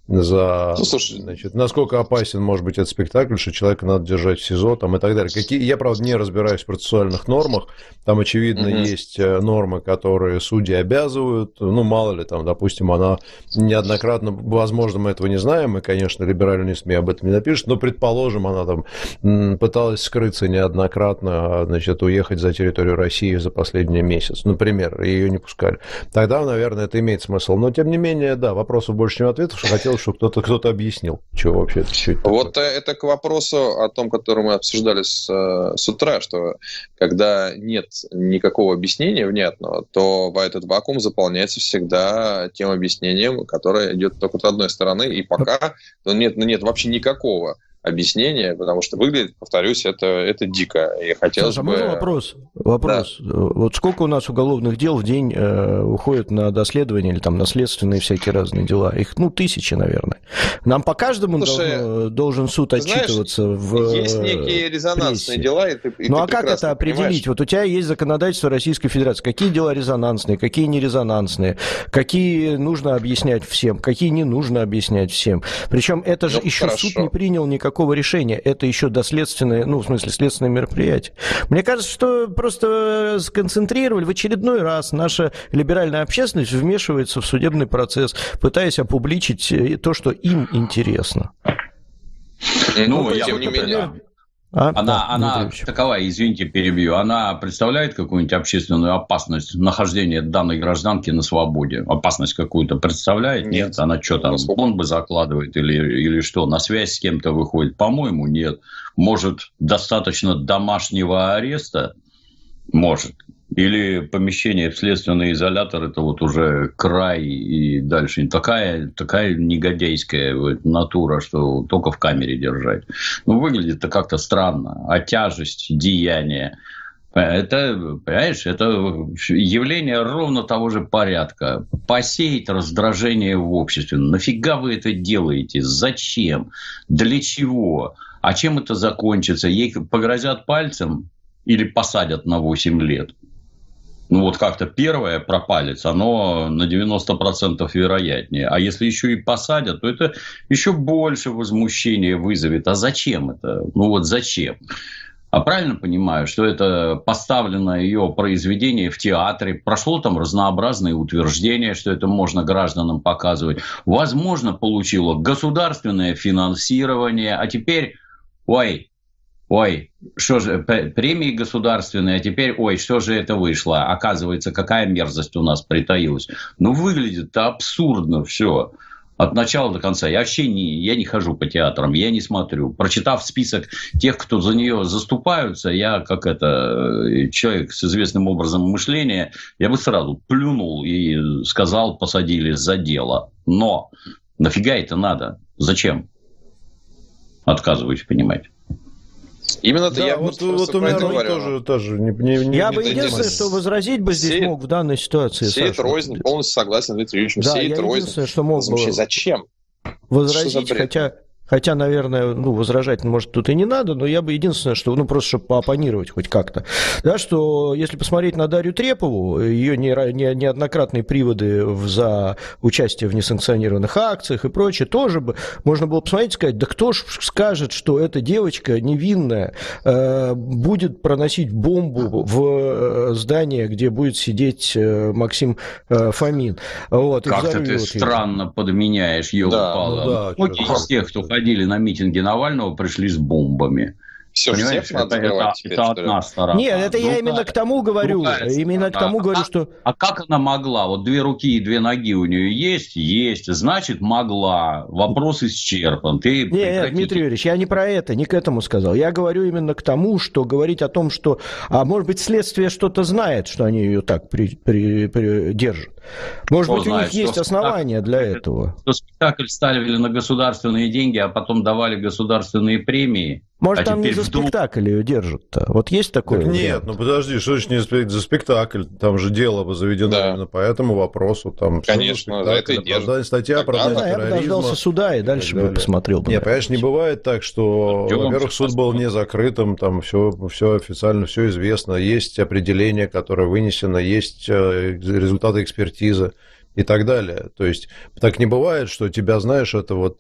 значит, насколько опасен может быть этот спектакль, что человека надо держать в СИЗО там, и так далее. Я, правда, не разбираюсь в процессуальных нормах. Там, очевидно, есть нормы, которые судьи обязывают. Ну, мало ли, там, допустим, она неоднократно, возможно, мы этого не знаем, и, конечно, либеральные СМИ об этом не напишут, но, предположим, она там пыталась скрыться неоднократно, значит, уехать за территорию России за последний месяц, например, и ее не пускали. Тогда, наверное, это имеет смысл. Но, тем не менее, да, вопросов больше, чем ответов, что хотелось, чтобы кто-то объяснил, что вообще это. Вот это к вопросу о том, который мы обсуждали с утра, что когда нет никакого объяснения внятного, то этот вакуум заполняется всегда тем объяснением, которое идет только от одной стороны, и пока нет вообще никакого объяснение, потому что выглядит, повторюсь, это дико. И хотелось бы... Можно вопрос? Да. Вот сколько у нас уголовных дел в день уходит на доследование или там на следственные всякие разные дела? Их, тысячи, наверное. Нам по каждому должен суд отчитываться в есть некие резонансные дела, и ты а как это определить? Понимаешь? Вот у тебя есть законодательство Российской Федерации. Какие дела резонансные, какие нерезонансные, какие нужно объяснять всем, какие не нужно объяснять всем. Причем это же еще суд не принял никакого решения, это еще доследственное, следственное мероприятие. Мне кажется, что просто сконцентрировали в очередной раз наша либеральная общественность вмешивается в судебный процесс, пытаясь опубличить то, что им интересно. Тем не менее... Она такова, извините, перебью, она представляет какую-нибудь общественную опасность нахождения данной гражданки на свободе? Опасность какую-то представляет? Нет. Она что там, бомбы закладывает или что? На связь с кем-то выходит? По-моему, нет. Может, достаточно домашнего ареста? Может. Или помещение в следственный изолятор – это вот уже край и дальше. Такая негодяйская натура, что только в камере держать. Выглядит-то как-то странно. А тяжесть деяния – это, понимаешь, это явление ровно того же порядка. Посеять раздражение в обществе. Нафига вы это делаете? Зачем? Для чего? А чем это закончится? Ей погрозят пальцем или посадят на 8 лет? Как-то первое пропалец, оно на 90% вероятнее. А если еще и посадят, то это еще больше возмущения вызовет. А зачем это? Зачем? А правильно понимаю, что это поставлено ее произведение в театре, прошло там разнообразные утверждения, что это можно гражданам показывать. Возможно, получило государственное финансирование, а теперь, что же, премии государственные, а теперь, что же это вышло? Оказывается, какая мерзость у нас притаилась. Выглядит-то абсурдно все. От начала до конца. Я не хожу по театрам, я не смотрю. Прочитав список тех, кто за нее заступаются, я, как человек с известным образом мышления, я бы сразу плюнул и сказал, посадили за дело. Но нафига это надо? Зачем? Отказываюсь понимать. Именно это я у меня тоже не я бы единственное, что возразить бы здесь мог в данной ситуации. Сеет рознь, полностью согласен, Дмитрий Юрьевич. Сеет рознь. Что мог бы зачем? Возразить, хотя, наверное, возражать, может, тут и не надо, но я бы единственное, что, просто чтобы пооппонировать хоть как-то, да, что если посмотреть на Дарью Трепову, ее неоднократные приводы за участие в несанкционированных акциях и прочее, тоже бы можно было посмотреть и сказать, да кто ж скажет, что эта девочка невинная будет проносить бомбу в здание, где будет сидеть Максим Фомин. Как-то ты странно подменяешь, ёлы-палы. Из тех, кто ходили на митинги Навального, пришли с бомбами. Все, всех надо закрывать теперь, это одна сторона. Нет, это я именно к тому говорю. Что... А как она могла? 2 руки и 2 ноги у нее есть? Есть. Значит, могла. Вопрос исчерпан. Нет, Дмитрий Юрьевич, я не про это, не к этому сказал. Я говорю именно к тому, что говорить о том, что... А может быть, следствие что-то знает, что они ее так держат. Может быть, у них есть основания для этого. Что спектакль ставили на государственные деньги, а потом давали государственные премии. Может, там не за спектакль ее держат-то? Вот есть такое? Так нет, подожди, что же не за спектакль? Там же дело заведено именно по этому вопросу. Там конечно, за это и держат. Статья про терроризма. Я бы дождался суда и дальше бы посмотрел. Нет, конечно, не бывает так, что, во-первых, суд был не закрытым, там все официально, все известно, есть определение, которое вынесено, есть результаты экспертизы. и так далее. То есть так не бывает, что тебя, знаешь, это вот...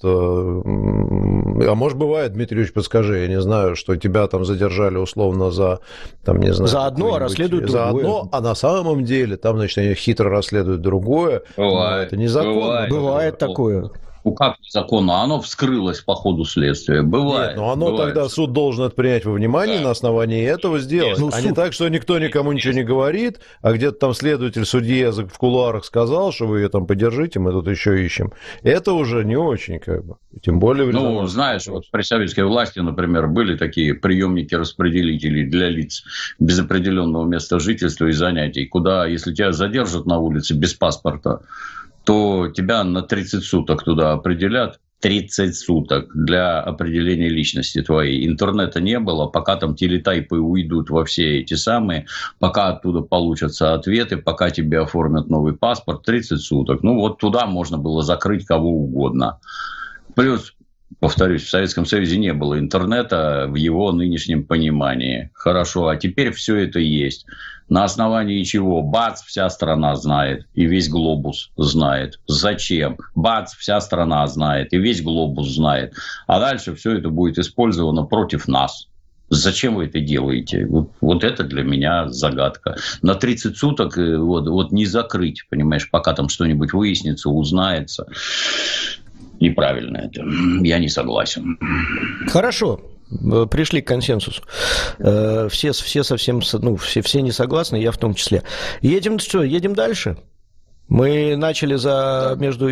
А может, бывает, Дмитрий Юрьевич, подскажи, я не знаю, что тебя там задержали условно за, там, не знаю... За одно, а расследуют другое. За одно, а на самом деле там, значит, они хитро расследуют другое. Бывает. Это незаконно. Бывает такое. Ну, как незаконно? Оно вскрылось по ходу следствия. Бывает. Нет, но оно бывает. Тогда суд должен это принять во внимание, на основании этого сделать. Ну, а не так, что никто никому ничего не говорит, а где-то там следователь, судья в кулуарах сказал, что вы ее там подержите, мы тут еще ищем. Это уже не очень, как бы. Тем более... Ну, знаешь, вот при советской власти, например, были такие приемники-распределители для лиц без определенного места жительства и занятий, куда, если тебя задержат на улице без паспорта, то тебя на 30 суток туда определят. 30 суток для определения личности твоей. Интернета не было, пока там телетайпы уйдут во все эти самые, пока оттуда получатся ответы, пока тебе оформят новый паспорт, 30 суток. Ну, вот туда можно было закрыть кого угодно. Плюс, повторюсь, в Советском Союзе не было интернета в его нынешнем понимании. Хорошо, а теперь все это есть. На основании чего? Бац, вся страна знает, и весь глобус знает. Зачем? Бац, вся страна знает, и весь глобус знает. А дальше все это будет использовано против нас. Зачем вы это делаете? Вот это для меня загадка. На 30 суток вот не закрыть, понимаешь, пока там что-нибудь выяснится, узнается. Неправильно это. Я не согласен. Хорошо. Пришли к консенсусу. Все совсем, ну, все не согласны, я в том числе. Едем дальше? Мы начали между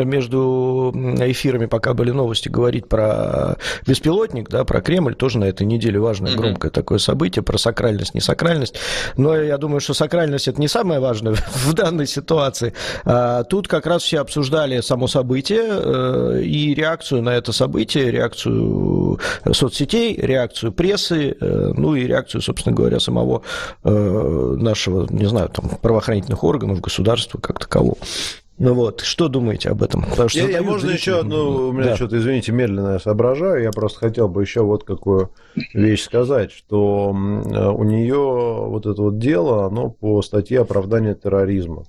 эфирами, пока были новости, говорить про беспилотник, да, про Кремль, тоже на этой неделе важное, громкое такое событие, про сакральность, несакральность. Но я думаю, что сакральность – это не самое важное в данной ситуации. Тут как раз все обсуждали само событие и реакцию на это событие, реакцию соцсетей, реакцию прессы, ну и реакцию, собственно говоря, самого нашего, не знаю, там, правоохранительных органов, государства, как такового. Ну вот, что думаете об этом? Я можно еще одну, у меня что-то, извините, медленно я соображаю, я просто хотел бы еще вот какую вещь сказать, что у нее вот это вот дело, оно по статье оправдания терроризма.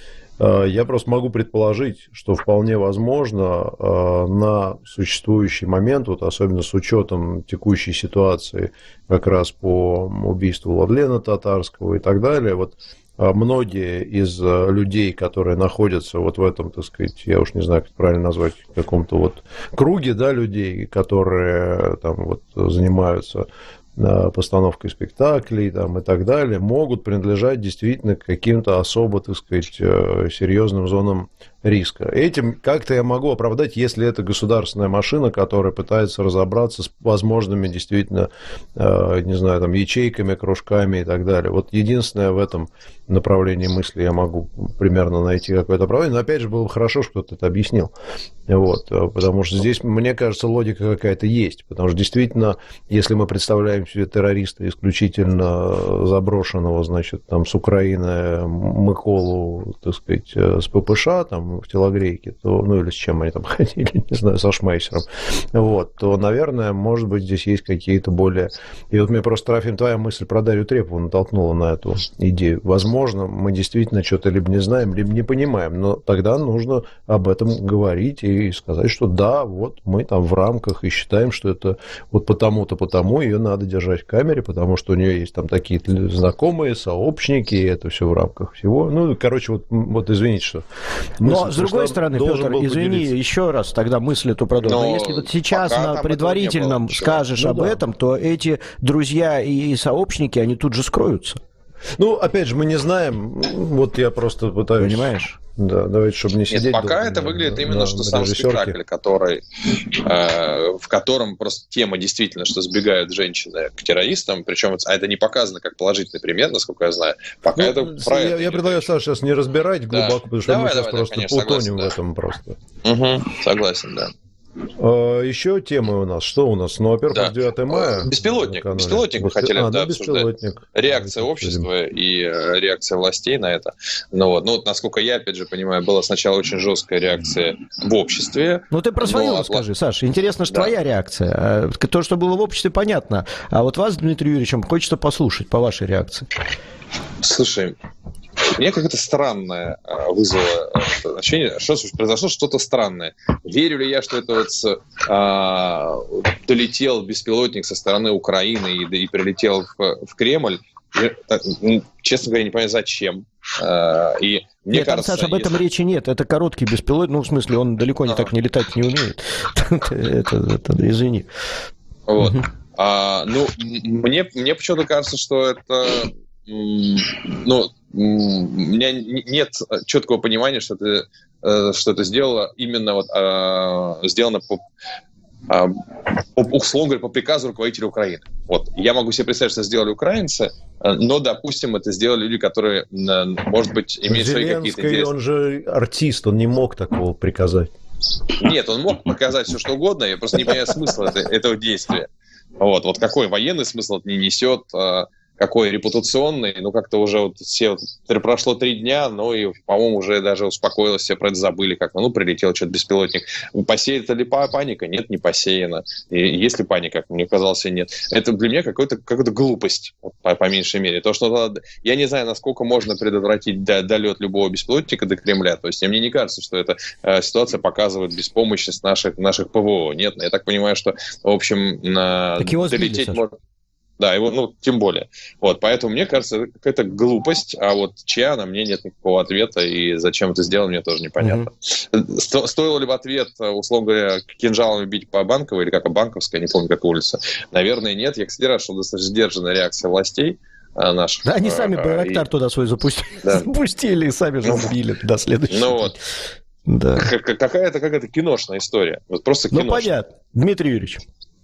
Я просто могу предположить, что вполне возможно на существующий момент, вот особенно с учетом текущей ситуации как раз по убийству Владлена Татарского и так далее, вот многие из людей, которые находятся вот в этом, так сказать, я уж не знаю, как правильно назвать, в каком-то вот круге, да, людей, которые там вот занимаются постановкой спектаклей там, и так далее, могут принадлежать действительно к каким-то особо, так сказать, серьезным зонам риска. Этим как-то я могу оправдать, если это государственная машина, которая пытается разобраться с возможными действительно, не знаю, там, ячейками, кружками и так далее. Вот единственное в этом направлении мысли я могу примерно найти какое-то оправдание. Но опять же, было бы хорошо, что кто-то это объяснил. Вот, потому что здесь, мне кажется, логика какая-то есть. Потому что действительно, если мы представляем себе террориста исключительно заброшенного, значит, там, с Украины Миколу, так сказать, с ППШ, там, в телогрейке, то, ну, или с чем они там ходили, не знаю, со шмейсером, вот, то, наверное, может быть, здесь есть какие-то более... И вот мне просто, Трофим, твоя мысль про Дарью Трепову натолкнула на эту идею. Возможно, мы действительно что-то либо не знаем, либо не понимаем, но тогда нужно об этом говорить и сказать, что да, вот мы там в рамках и считаем, что это вот потому ее надо держать в камере, потому что у нее есть там такие знакомые, сообщники, и это все в рамках всего. Ну, короче, вот извините, что... Но, с другой стороны, Петр, извини, еще раз тогда мысль эту продолжу. Но если вот сейчас на предварительном скажешь об этом, то эти друзья и сообщники, они тут же скроются. Ну, опять же, мы не знаем, вот я просто пытаюсь... Понимаешь? Да, давайте, чтобы не сидеть... Нет, пока это выглядит именно, что сам спектакль, который, в котором просто тема действительно, что сбегают женщины к террористам, причем это не показано как положительный пример, насколько я знаю. Пока это про это. Я предлагаю, Саша, сейчас не разбирать глубоко, потому что мы сейчас просто утонем в этом просто. Согласен, да. Еще темы у нас. Что у нас? Ну, во-первых, 9 мая. Беспилотник. Беспилотник мы хотели обсуждать. Реакция общества и реакция властей на это. Ну, насколько я, опять же, понимаю, была сначала очень жесткая реакция в обществе. Ну, ты про свою расскажи, Саша. Интересно, что твоя реакция. То, что было в обществе, понятно. А вот вас, Дмитрий Юрьевич, хочется послушать по вашей реакции. Слушай, Меня как-то странное вызвало ощущение, что произошло что-то странное. Верю ли я, что это долетел беспилотник со стороны Украины и прилетел в Кремль? Честно говоря, не понимаю, зачем. И мне кажется, Саша, об этом речи нет. Это короткий беспилотник. Ну, в смысле, он далеко не так не летать не умеет. Извини. Вот. Мне почему-то кажется, что это... у меня нет четкого понимания, что это сделано именно сделано условно говоря, по приказу руководителя Украины. Вот. Я могу себе представить, что сделали украинцы, но, допустим, это сделали люди, которые, может быть, имеют свои какие-то интересы. Он же артист, он не мог такого приказать. Нет, он мог показать все, что угодно, я просто не понимаю смысла этого действия. Вот какой военный смысл это не несет, какой репутационный, как-то уже прошло 3 дня, и, по-моему, уже даже успокоилось, все про это забыли, прилетел что-то беспилотник. Посеяна ли паника? Нет, не посеяна. И есть ли паника? Мне казалось, нет. Это для меня какая-то глупость, по меньшей мере. То, что я не знаю, насколько можно предотвратить долет любого беспилотника до Кремля. То есть мне не кажется, что эта ситуация показывает беспомощность наших ПВО. Нет, я так понимаю, что, в общем, долететь можно... Да, его, тем более. Поэтому, мне кажется, это какая-то глупость, а чья она, мне нет никакого ответа, и зачем это сделано, мне тоже непонятно. Стоило ли в ответ, условно говоря, кинжалами бить по Банковой, или как Банковская, не помню, как улица? Наверное, нет. Я, кстати, рад, что достаточно сдержанная реакция властей наших. Да, они сами Байрактар туда свой запустили и сами же сбили до следующего. Да. Какая-то киношная история. Просто киношная. Понятно. Дмитрий Юрьевич.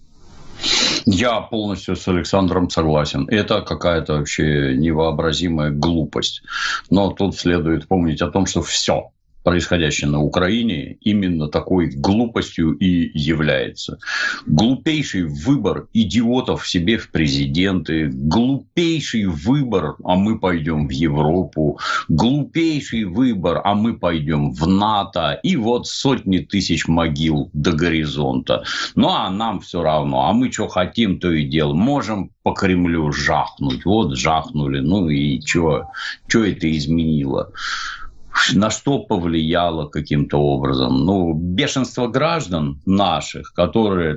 Я полностью с Александром согласен. Это какая-то вообще невообразимая глупость. Но тут следует помнить о том, что все происходящее на Украине именно такой глупостью и является. Глупейший выбор идиотов себе в президенты, глупейший выбор, а мы пойдем в Европу, глупейший выбор, а мы пойдем в НАТО, и сотни тысяч могил до горизонта. А нам все равно, а мы что хотим, то и делаем. Можем по Кремлю жахнуть. Жахнули, и что это изменило? На что повлияло каким-то образом? Бешенство граждан наших, которые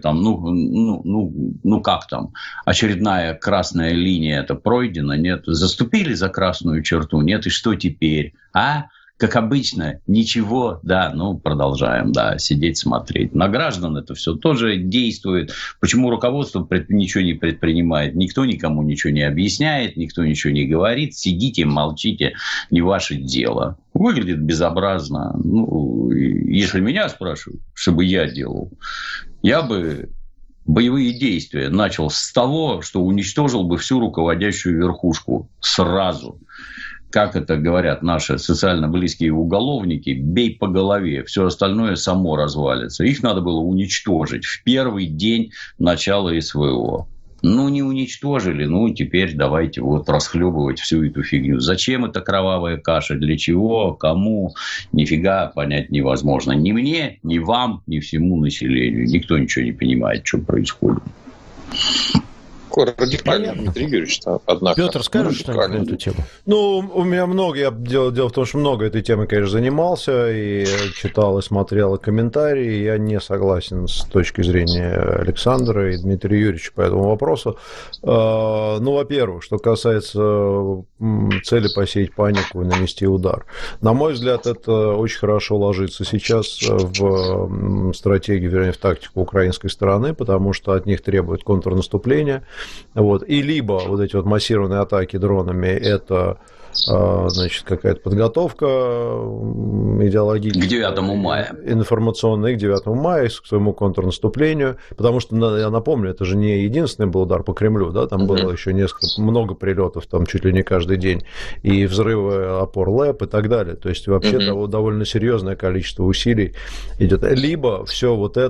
очередная красная линия это пройдена, нет, заступили за красную черту, нет, и что теперь? Как обычно, ничего, продолжаем, сидеть, смотреть. На граждан это все тоже действует. Почему руководство ничего не предпринимает? Никто никому ничего не объясняет, никто ничего не говорит. Сидите, молчите, не ваше дело. Выглядит безобразно. Если меня спрашивают, что бы я делал, я бы боевые действия начал с того, что уничтожил бы всю руководящую верхушку сразу. Как это говорят наши социально близкие уголовники, бей по голове, все остальное само развалится. Их надо было уничтожить в первый день начала СВО. Не уничтожили, теперь давайте расхлебывать всю эту фигню. Зачем эта кровавая каша, для чего, кому, нифига понять невозможно. Ни мне, ни вам, ни всему населению. Никто ничего не понимает, что происходит. Радикально, Дмитрий Юрьевич, однако. Петр, скажешь что-нибудь на эту тему? У меня дело в том, что много этой темы, конечно, занимался, и читал, и смотрел, и комментарии. Я не согласен с точки зрения Александра и Дмитрия Юрьевича по этому вопросу. Во-первых, что касается цели посеять панику и нанести удар. На мой взгляд, это очень хорошо ложится сейчас в стратегию, вернее, в тактику украинской стороны, потому что от них требует контрнаступления. И либо эти массированные атаки дронами – это какая-то подготовка идеологическая. К 9 мая. Информационная, к 9 мая, к своему контрнаступлению. Потому что, я напомню, это же не единственный был удар по Кремлю, там было еще много прилетов, там чуть ли не каждый день, и взрывы опор ЛЭП и так далее. То есть, вообще довольно серьезное количество усилий идет. Либо все это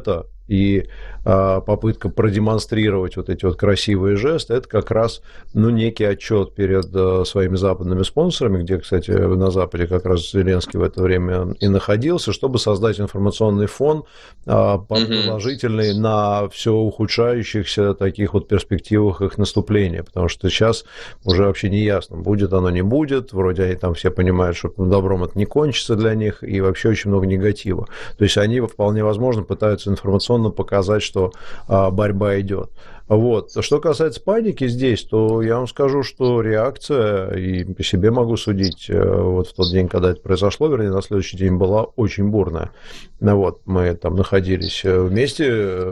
и попытка продемонстрировать вот эти вот красивые жесты, это как раз, некий отчет перед своими западными спонсорами, где, кстати, на Западе как раз Зеленский в это время и находился, чтобы создать информационный фон положительный на все ухудшающихся таких вот перспективах их наступления, потому что сейчас уже вообще не ясно, будет оно, не будет, вроде они там все понимают, что добром это не кончится для них, и вообще очень много негатива. То есть они вполне возможно пытаются информационно показать, что борьба идет. Вот. Что касается паники здесь, то я вам скажу, что реакция, и по себе могу судить, вот в тот день, когда это произошло, вернее, на следующий день была очень бурная. Вот. Мы там находились вместе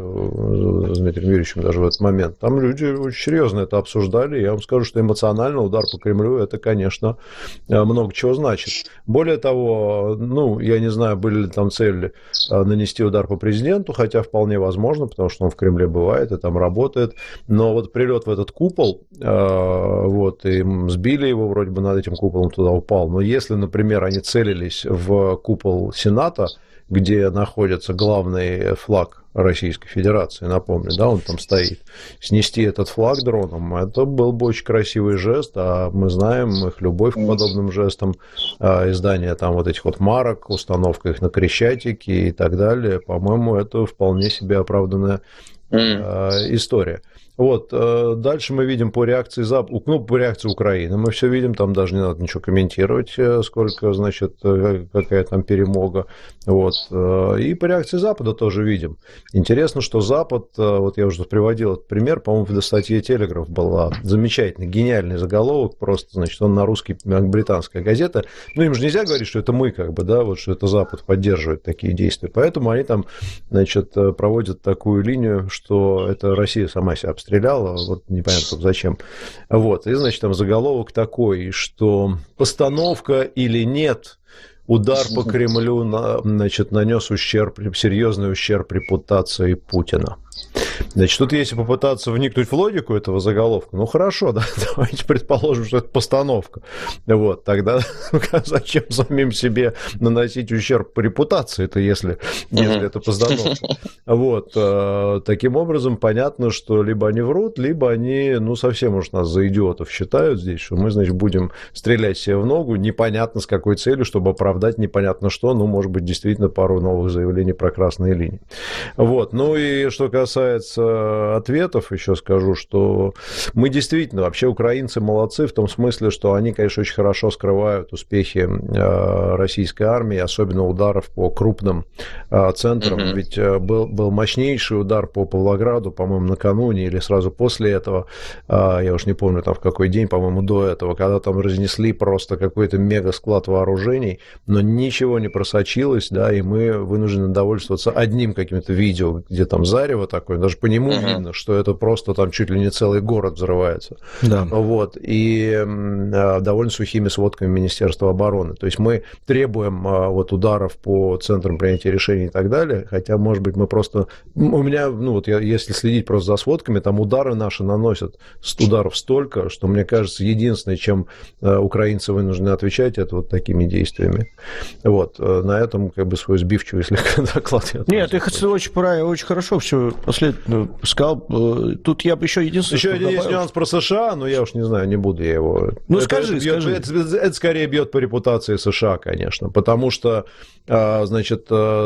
с Дмитрием Юрьевичем даже в этот момент. Там люди очень серьезно это обсуждали. Я вам скажу, что эмоционально удар по Кремлю, это, конечно, много чего значит. Более того, я не знаю, были ли там цели нанести удар по президенту, хотя вполне возможно, потому что он в Кремле бывает и там работает. Но вот прилет в этот купол, и сбили его, вроде бы над этим куполом туда упал. Но если, например, они целились в купол Сената, где находится главный флаг Российской Федерации, напомню, да, он там стоит, снести этот флаг дроном, это был бы очень красивый жест, а мы знаем их любовь к подобным жестам, издание там вот этих вот марок, установка их на Крещатике и так далее, по-моему, это вполне себе оправданная история. Вот, дальше мы видим по реакции по реакции Украины, мы все видим, там даже не надо ничего комментировать, сколько, значит, какая там перемога, вот, и по реакции Запада тоже видим. Интересно, что Запад, вот я уже приводил этот пример, по-моему, в статье «Телеграф» была замечательный, гениальный заголовок, просто, значит, он на русский, британская газета, им же нельзя говорить, что это мы, что это Запад поддерживает такие действия, поэтому они там, значит, проводят такую линию, что это Россия сама себя обстреляла, вот непонятно зачем. Вот, и, значит, там заголовок такой, что постановка или нет, удар по Кремлю, нанес серьезный ущерб репутации Путина. Значит, тут если попытаться вникнуть в логику этого заголовка, хорошо, да, давайте предположим, что это постановка. Вот, тогда зачем самим себе наносить ущерб по репутации, если это постановка. Вот, таким образом, понятно, что либо они врут, либо они, совсем уж нас за идиотов считают здесь, что мы, значит, будем стрелять себе в ногу, непонятно с какой целью, чтобы оправдать непонятно что, может быть, действительно пару новых заявлений про красные линии. Вот, и что касается ответов, еще скажу, что мы действительно, вообще украинцы молодцы в том смысле, что они, конечно, очень хорошо скрывают успехи российской армии, особенно ударов по крупным центрам. Ведь был мощнейший удар по Павлограду, по-моему, накануне или сразу после этого, я уж не помню, там в какой день, по-моему, до этого, когда там разнесли просто какой-то мега-склад вооружений, но ничего не просочилось, да, и мы вынуждены довольствоваться одним каким-то видео, где там зарево такое, даже по нему видно, что это просто там чуть ли не целый город взрывается. Да. Вот, и довольно сухими сводками Министерства обороны. То есть мы требуем вот ударов по центрам принятия решений и так далее, хотя, может быть, мы просто... У меня, если следить просто за сводками, там удары наши наносят ударов столько, что, мне кажется, единственное, чем украинцы вынуждены отвечать, это вот такими действиями. Вот, на этом свой сбивчивый слегка доклад. Нет, ты очень хорошо все сказал. Тут я бы еще единственное... Еще один есть нюанс про США, но я уж не знаю, не буду я его... Скажи. Это скорее бьет по репутации США, конечно, потому что, значит,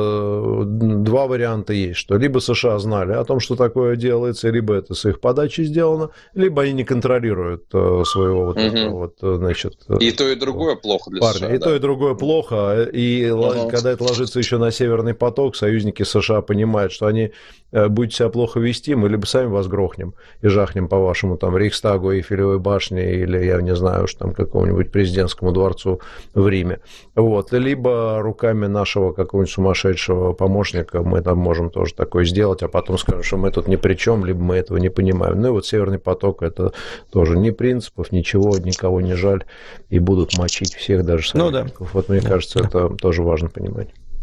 два варианта есть, что либо США знали о том, что такое делается, либо это с их подачи сделано, либо они не контролируют своего значит... И то, и другое плохо для США. И то, и другое плохо, и когда это ложится еще на Северный поток, союзники США понимают, что они будете себя плохо вести, мы либо сами вас грохнем и жахнем по вашему там Рейхстагу, Эйфелевой башне или, я не знаю, уж там какому-нибудь президентскому дворцу в Риме. Вот. Либо руками нашего какого-нибудь сумасшедшего помощника мы там можем тоже такое сделать, а потом скажем, что мы тут ни при чем, либо мы этого не понимаем. И вот Северный поток — это тоже ни принципов, ничего, никого не жаль, и будут мочить всех, даже союзников. Вот мне кажется, это тоже важно понимать.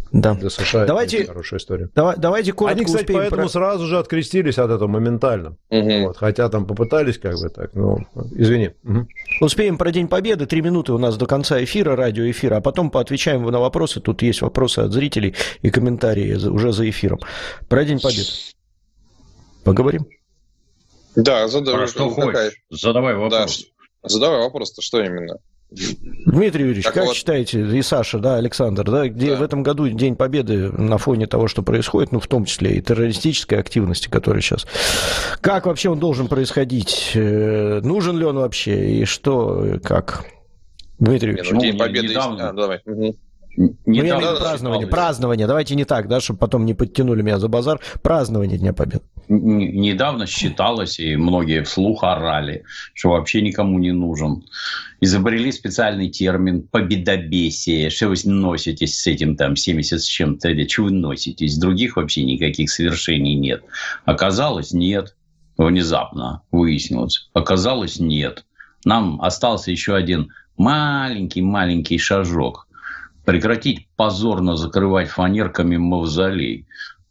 Да. Для США давайте, это хорошая история. Давайте коротко. Они, кстати, поэтому сразу же открестились от этого моментально. Вот, хотя там попытались как бы так, извини. Успеем про День Победы. 3 минуты у нас до конца эфира, радиоэфира, а потом поотвечаем на вопросы. Тут есть вопросы от зрителей и комментарии уже за эфиром. Про День Победы поговорим? Да, задавай вопрос. Да, задавай вопрос-то, что именно? Дмитрий Юрьевич, как считаете, и Саша, да, Александр, да, где в этом году День Победы на фоне того, что происходит, в том числе и террористической активности, которая сейчас... Как вообще он должен происходить? Нужен ли он вообще? И что, как? Дмитрий Юрьевич. День Победы... Давай. Празднование, давайте не так, да, чтобы потом не подтянули меня за базар. Празднование Дня Победы. Недавно считалось, и многие вслух орали, что вообще никому не нужен. Изобрели специальный термин «победобесие». Что вы носитесь с этим 70 с чем-то? Чего вы носитесь? Других вообще никаких свершений нет. Оказалось, нет. Внезапно выяснилось. Оказалось, нет. Нам остался еще один маленький шажок. Прекратить позорно закрывать фанерками мавзолей.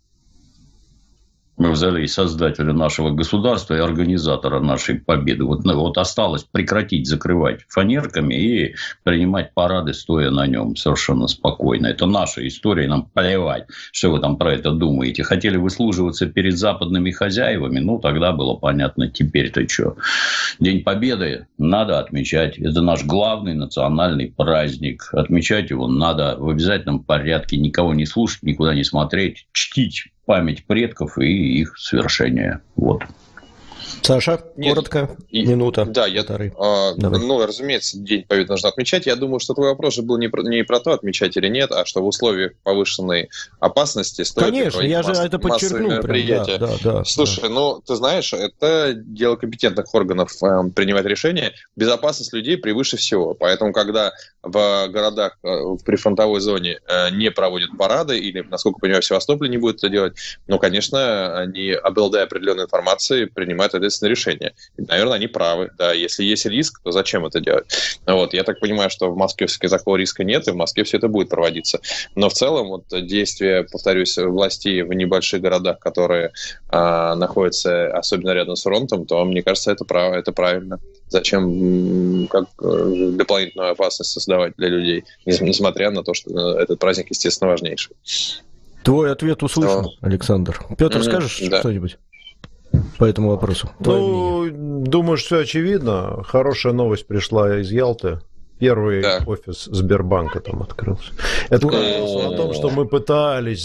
Мавзолей создателя нашего государства и организатора нашей победы. Вот осталось прекратить закрывать фанерками и принимать парады, стоя на нем совершенно спокойно. Это наша история, нам плевать, что вы там про это думаете. Хотели выслуживаться перед западными хозяевами, тогда было понятно, теперь-то что. День Победы надо отмечать. Это наш главный национальный праздник. Отмечать его надо в обязательном порядке. Никого не слушать, никуда не смотреть, чтить память предков и их свершения. Вот. Саша, коротко, минута. Да, разумеется, День Победы нужно отмечать. Я думаю, что твой вопрос же был не про то, отмечать или нет, а что в условиях повышенной опасности стоит... Конечно, я же это подчеркнул. Да. Слушай, ты знаешь, это дело компетентных органов принимать решения. Безопасность людей превыше всего. Поэтому, когда в городах в прифронтовой зоне не проводят парады, или, насколько я понимаю, в Севастополе не будет это делать, конечно, они, обладая определенной информацией, принимают ответственное решение. И, наверное, они правы. Да, если есть риск, то зачем это делать? Я так понимаю, что в Москве все-таки такого риска нет, и в Москве все это будет проводиться. Но в целом действия, повторюсь, властей в небольших городах, которые находятся особенно рядом с фронтом, то, мне кажется, это правильно. Зачем дополнительную опасность создавать для людей, несмотря на то, что этот праздник, естественно, важнейший. Твой ответ услышан, Александр. Петр, скажешь что-нибудь по этому вопросу? Думаю, что все очевидно. Хорошая новость пришла из Ялты. Первый офис Сбербанка там открылся. Это о том, что мы пытались,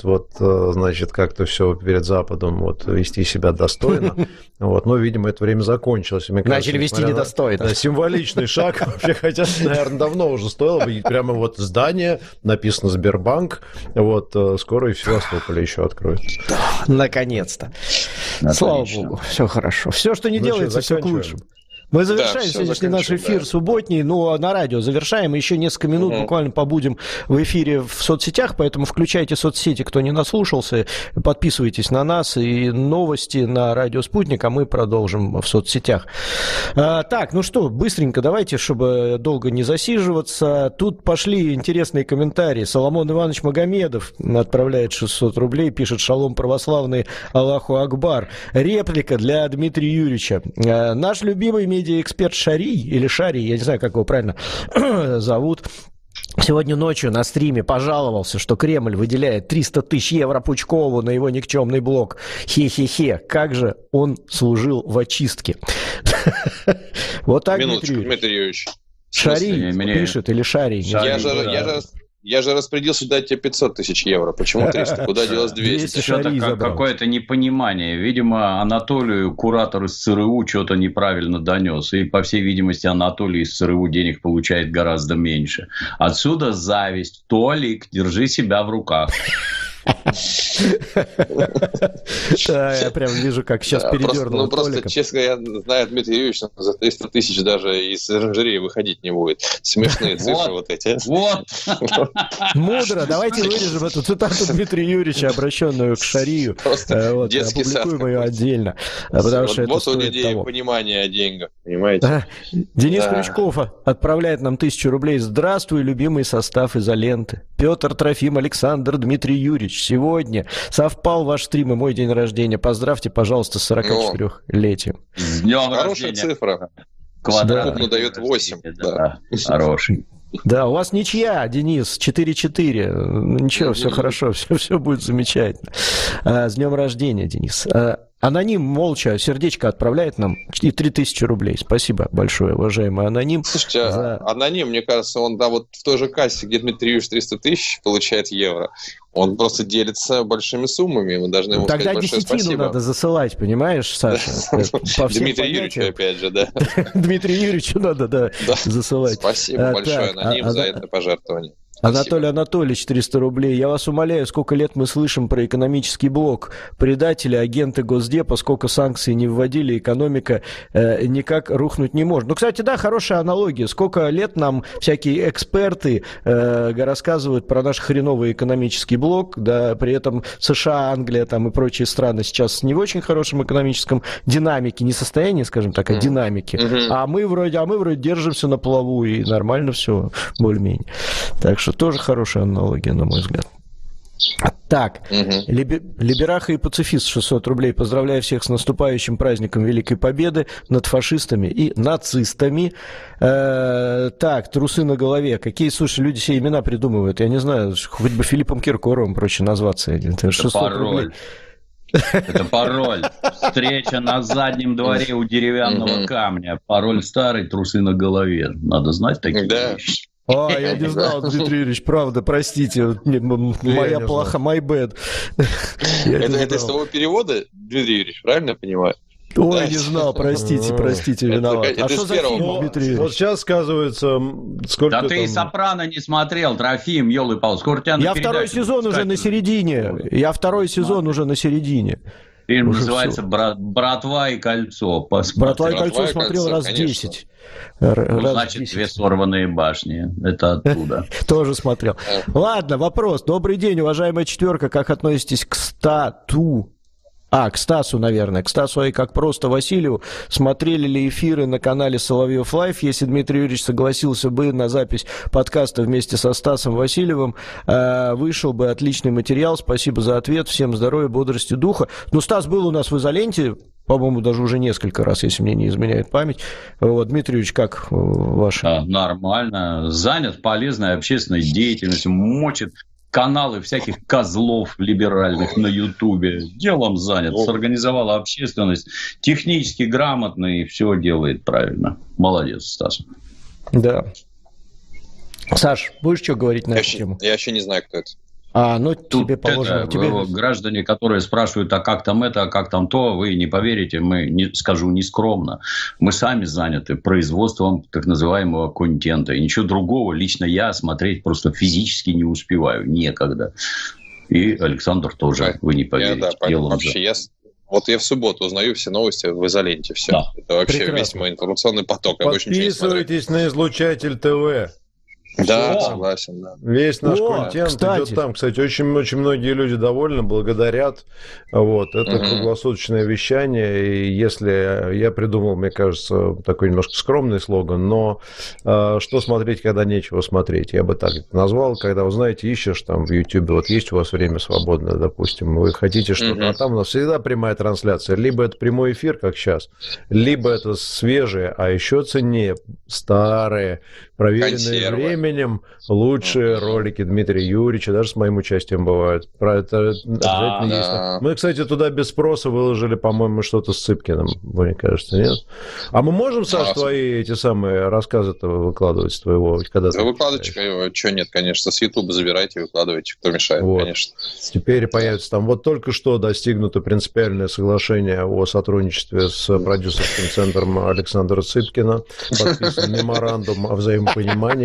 как-то все перед Западом вести себя достойно. Но, видимо, это время закончилось. Начали вести недостойно. Символичный шаг. Вообще, хотя, наверное, давно уже стоило бы. Прямо здание, написано Сбербанк. Скоро и в Севастополе еще откроют. Наконец-то. Слава богу, все хорошо. Все, что не делается, все к лучшему. Мы завершаем сегодняшний наш эфир субботний, на радио завершаем. Еще несколько минут буквально побудем в эфире в соцсетях, поэтому включайте соцсети, кто не наслушался, подписывайтесь на нас и новости на радио «Спутник», а мы продолжим в соцсетях. Так, быстренько давайте, чтобы долго не засиживаться. Тут пошли интересные комментарии. Соломон Иванович Магомедов отправляет 600 рублей, пишет: «Шалом православный, Аллаху Акбар». Реплика для Дмитрия Юрьевича. Наш любимый медиаэксперт Шарий, или Шарий, я не знаю, как его правильно зовут, сегодня ночью на стриме пожаловался, что Кремль выделяет 300 тысяч евро Пучкову на его никчемный блог. Хе-хе-хе, как же он служил в очистке. Вот так, Дмитрий Юрьевич. Шарий пишет или Шарий? Я же распорядился дать тебе 500 тысяч евро. Почему 300? Куда делось 200? Что-то какое-то непонимание. Видимо, Анатолию, куратор из ЦРУ, что-то неправильно донес. И, по всей видимости, Анатолий из ЦРУ денег получает гораздо меньше. Отсюда зависть. Толик, держи себя в руках. Я прям вижу, как сейчас передернул. Ну, просто, честно, я знаю, Дмитрий Юрьевич за 300 тысяч даже из оранжереи выходить не будет. Смешные цифры вот эти. Вот. Мудро. Давайте вырежем эту цитату Дмитрия Юрьевича, обращенную к Шарию. Просто детский сад. Опубликуем ее отдельно. Потому что вот у людей понимание о деньгах, понимаете? Денис Крючков отправляет нам 1000 рублей. Здравствуй, любимый состав «Изоленты». Петр, Трофим, Александр, Дмитрий Юрьевич. Сегодня совпал ваш стрим и мой день рождения. Поздравьте, пожалуйста, с 44-летием. С днем хорошая рождения. Цифра. Квадратный дает 8. Да. Хороший. Да, у вас ничья, Денис, 4-4. Ничего, все хорошо, все будет замечательно. С днем рождения, Денис. Аноним молча сердечко отправляет нам и 3000 рублей. Спасибо большое, уважаемый аноним. Слушайте, аноним, мне кажется, он вот в той же кассе, где Дмитрий Юрьевич 300 тысяч получает евро, он просто делится большими суммами. Мы должны ему тогда сказать большое спасибо. Тогда 10 надо засылать, понимаешь, Саша? Дмитрию Юрьевичу, опять же, да. Дмитрию Юрьевичу надо засылать. Спасибо большое, аноним, за это пожертвование. Анатолий Анатольевич, 300 рублей. Я вас умоляю, сколько лет мы слышим про экономический блок. Предатели, агенты Госдепа, сколько санкций не вводили, экономика никак рухнуть не может. Ну, кстати, да, хорошая аналогия. Сколько лет нам всякие эксперты рассказывают про наш хреновый экономический блок, да, при этом США, Англия там и прочие страны сейчас не в очень хорошем экономическом динамике, не состоянии, скажем так, а динамике. А мы вроде держимся на плаву, и нормально все, более-менее. Так что тоже хорошая аналогия, на мой взгляд. Так, Либераха и пацифист, 600 рублей. Поздравляю всех с наступающим праздником Великой Победы над фашистами и нацистами. Так, трусы на голове. Какие, слушай, люди себе имена придумывают? Я не знаю, хоть бы Филиппом Киркоровым проще назваться. Это 600 пароль. Рублей. Это пароль. Встреча на заднем дворе у деревянного камня. Пароль старый, трусы на голове. Надо знать такие вещи. Я не знал, Дмитрий Юрьевич, правда, простите, моя плохо, my bad. Это из того перевода, Дмитрий Юрьевич, правильно я понимаю? Ой, не знал, простите, виноват. А что за фильм, Дмитрий Юрьевич? Вот сейчас, сказывается, сколько да ты и «Сопрано» не смотрел, Трофим, елы-палы, скоро тебя на передачу. Я второй сезон уже на середине. Фильм называется «Братва и кольцо». «Братва и кольцо» смотрел раз 10. Значит, 2 сорванные башни. Это оттуда. Тоже смотрел. Ладно, вопрос. Добрый день, уважаемая четверка. Как относитесь к стату? К Стасу, наверное. К Стасу и как просто Васильеву. Смотрели ли эфиры на канале Соловьев Лайв? Если Дмитрий Юрьевич согласился бы на запись подкаста вместе со Стасом Васильевым, вышел бы отличный материал. Спасибо за ответ. Всем здоровья, бодрости духа. Ну, Стас был у нас в «Изоленте», по-моему, даже уже несколько раз, если мне не изменяет память. Вот, Дмитрий Юрьевич, как ваше? Нормально. Занят полезной общественной деятельностью, мочит каналы всяких козлов либеральных на Ютубе. Делом занят. Сорганизовала общественность. Технически грамотно и все делает правильно. Молодец, Стас. Да. Саш, будешь что говорить на эту тему? Я еще не знаю, кто это. Тут тебе положено. Граждане, которые спрашивают, а как там это, а как там то, вы не поверите, скажу нескромно, мы сами заняты производством так называемого контента. И ничего другого лично я смотреть просто физически не успеваю. Некогда. И Александр тоже, вы не поверите. Вот я в субботу узнаю все новости в «Изоленте». Все. Да. Это вообще прекрасно. Весь мой информационный поток. Подписывайтесь на «Излучатель ТВ». Да, согласен, да. Весь наш контент идет там. Кстати, очень многие люди довольны, благодарят. Вот. Это круглосуточное вещание. И если я придумал, мне кажется, такой немножко скромный слоган, но что смотреть, когда нечего смотреть? Я бы так это назвал. Когда, вы знаете, ищешь там в YouTube, вот есть у вас время свободное, допустим, вы хотите что-то, а там у нас всегда прямая трансляция. Либо это прямой эфир, как сейчас, либо это свежие, а еще ценнее старые, проверенные временем, лучшие ролики Дмитрия Юрьевича, даже с моим участием бывают. Про это обязательно есть. Мы, кстати, туда без спроса выложили, по-моему, что-то с Цыпкиным, мне кажется, нет? А мы можем, Саш, твои эти самые рассказы-то выкладывать с твоего? Выкладывайте, что нет, конечно, с Ютуба забирайте, выкладывайте, кто мешает, конечно. Теперь появится там, вот только что достигнуто принципиальное соглашение о сотрудничестве с продюсерским центром Александра Цыпкина, подписан меморандум о взаимопонимании, и вполне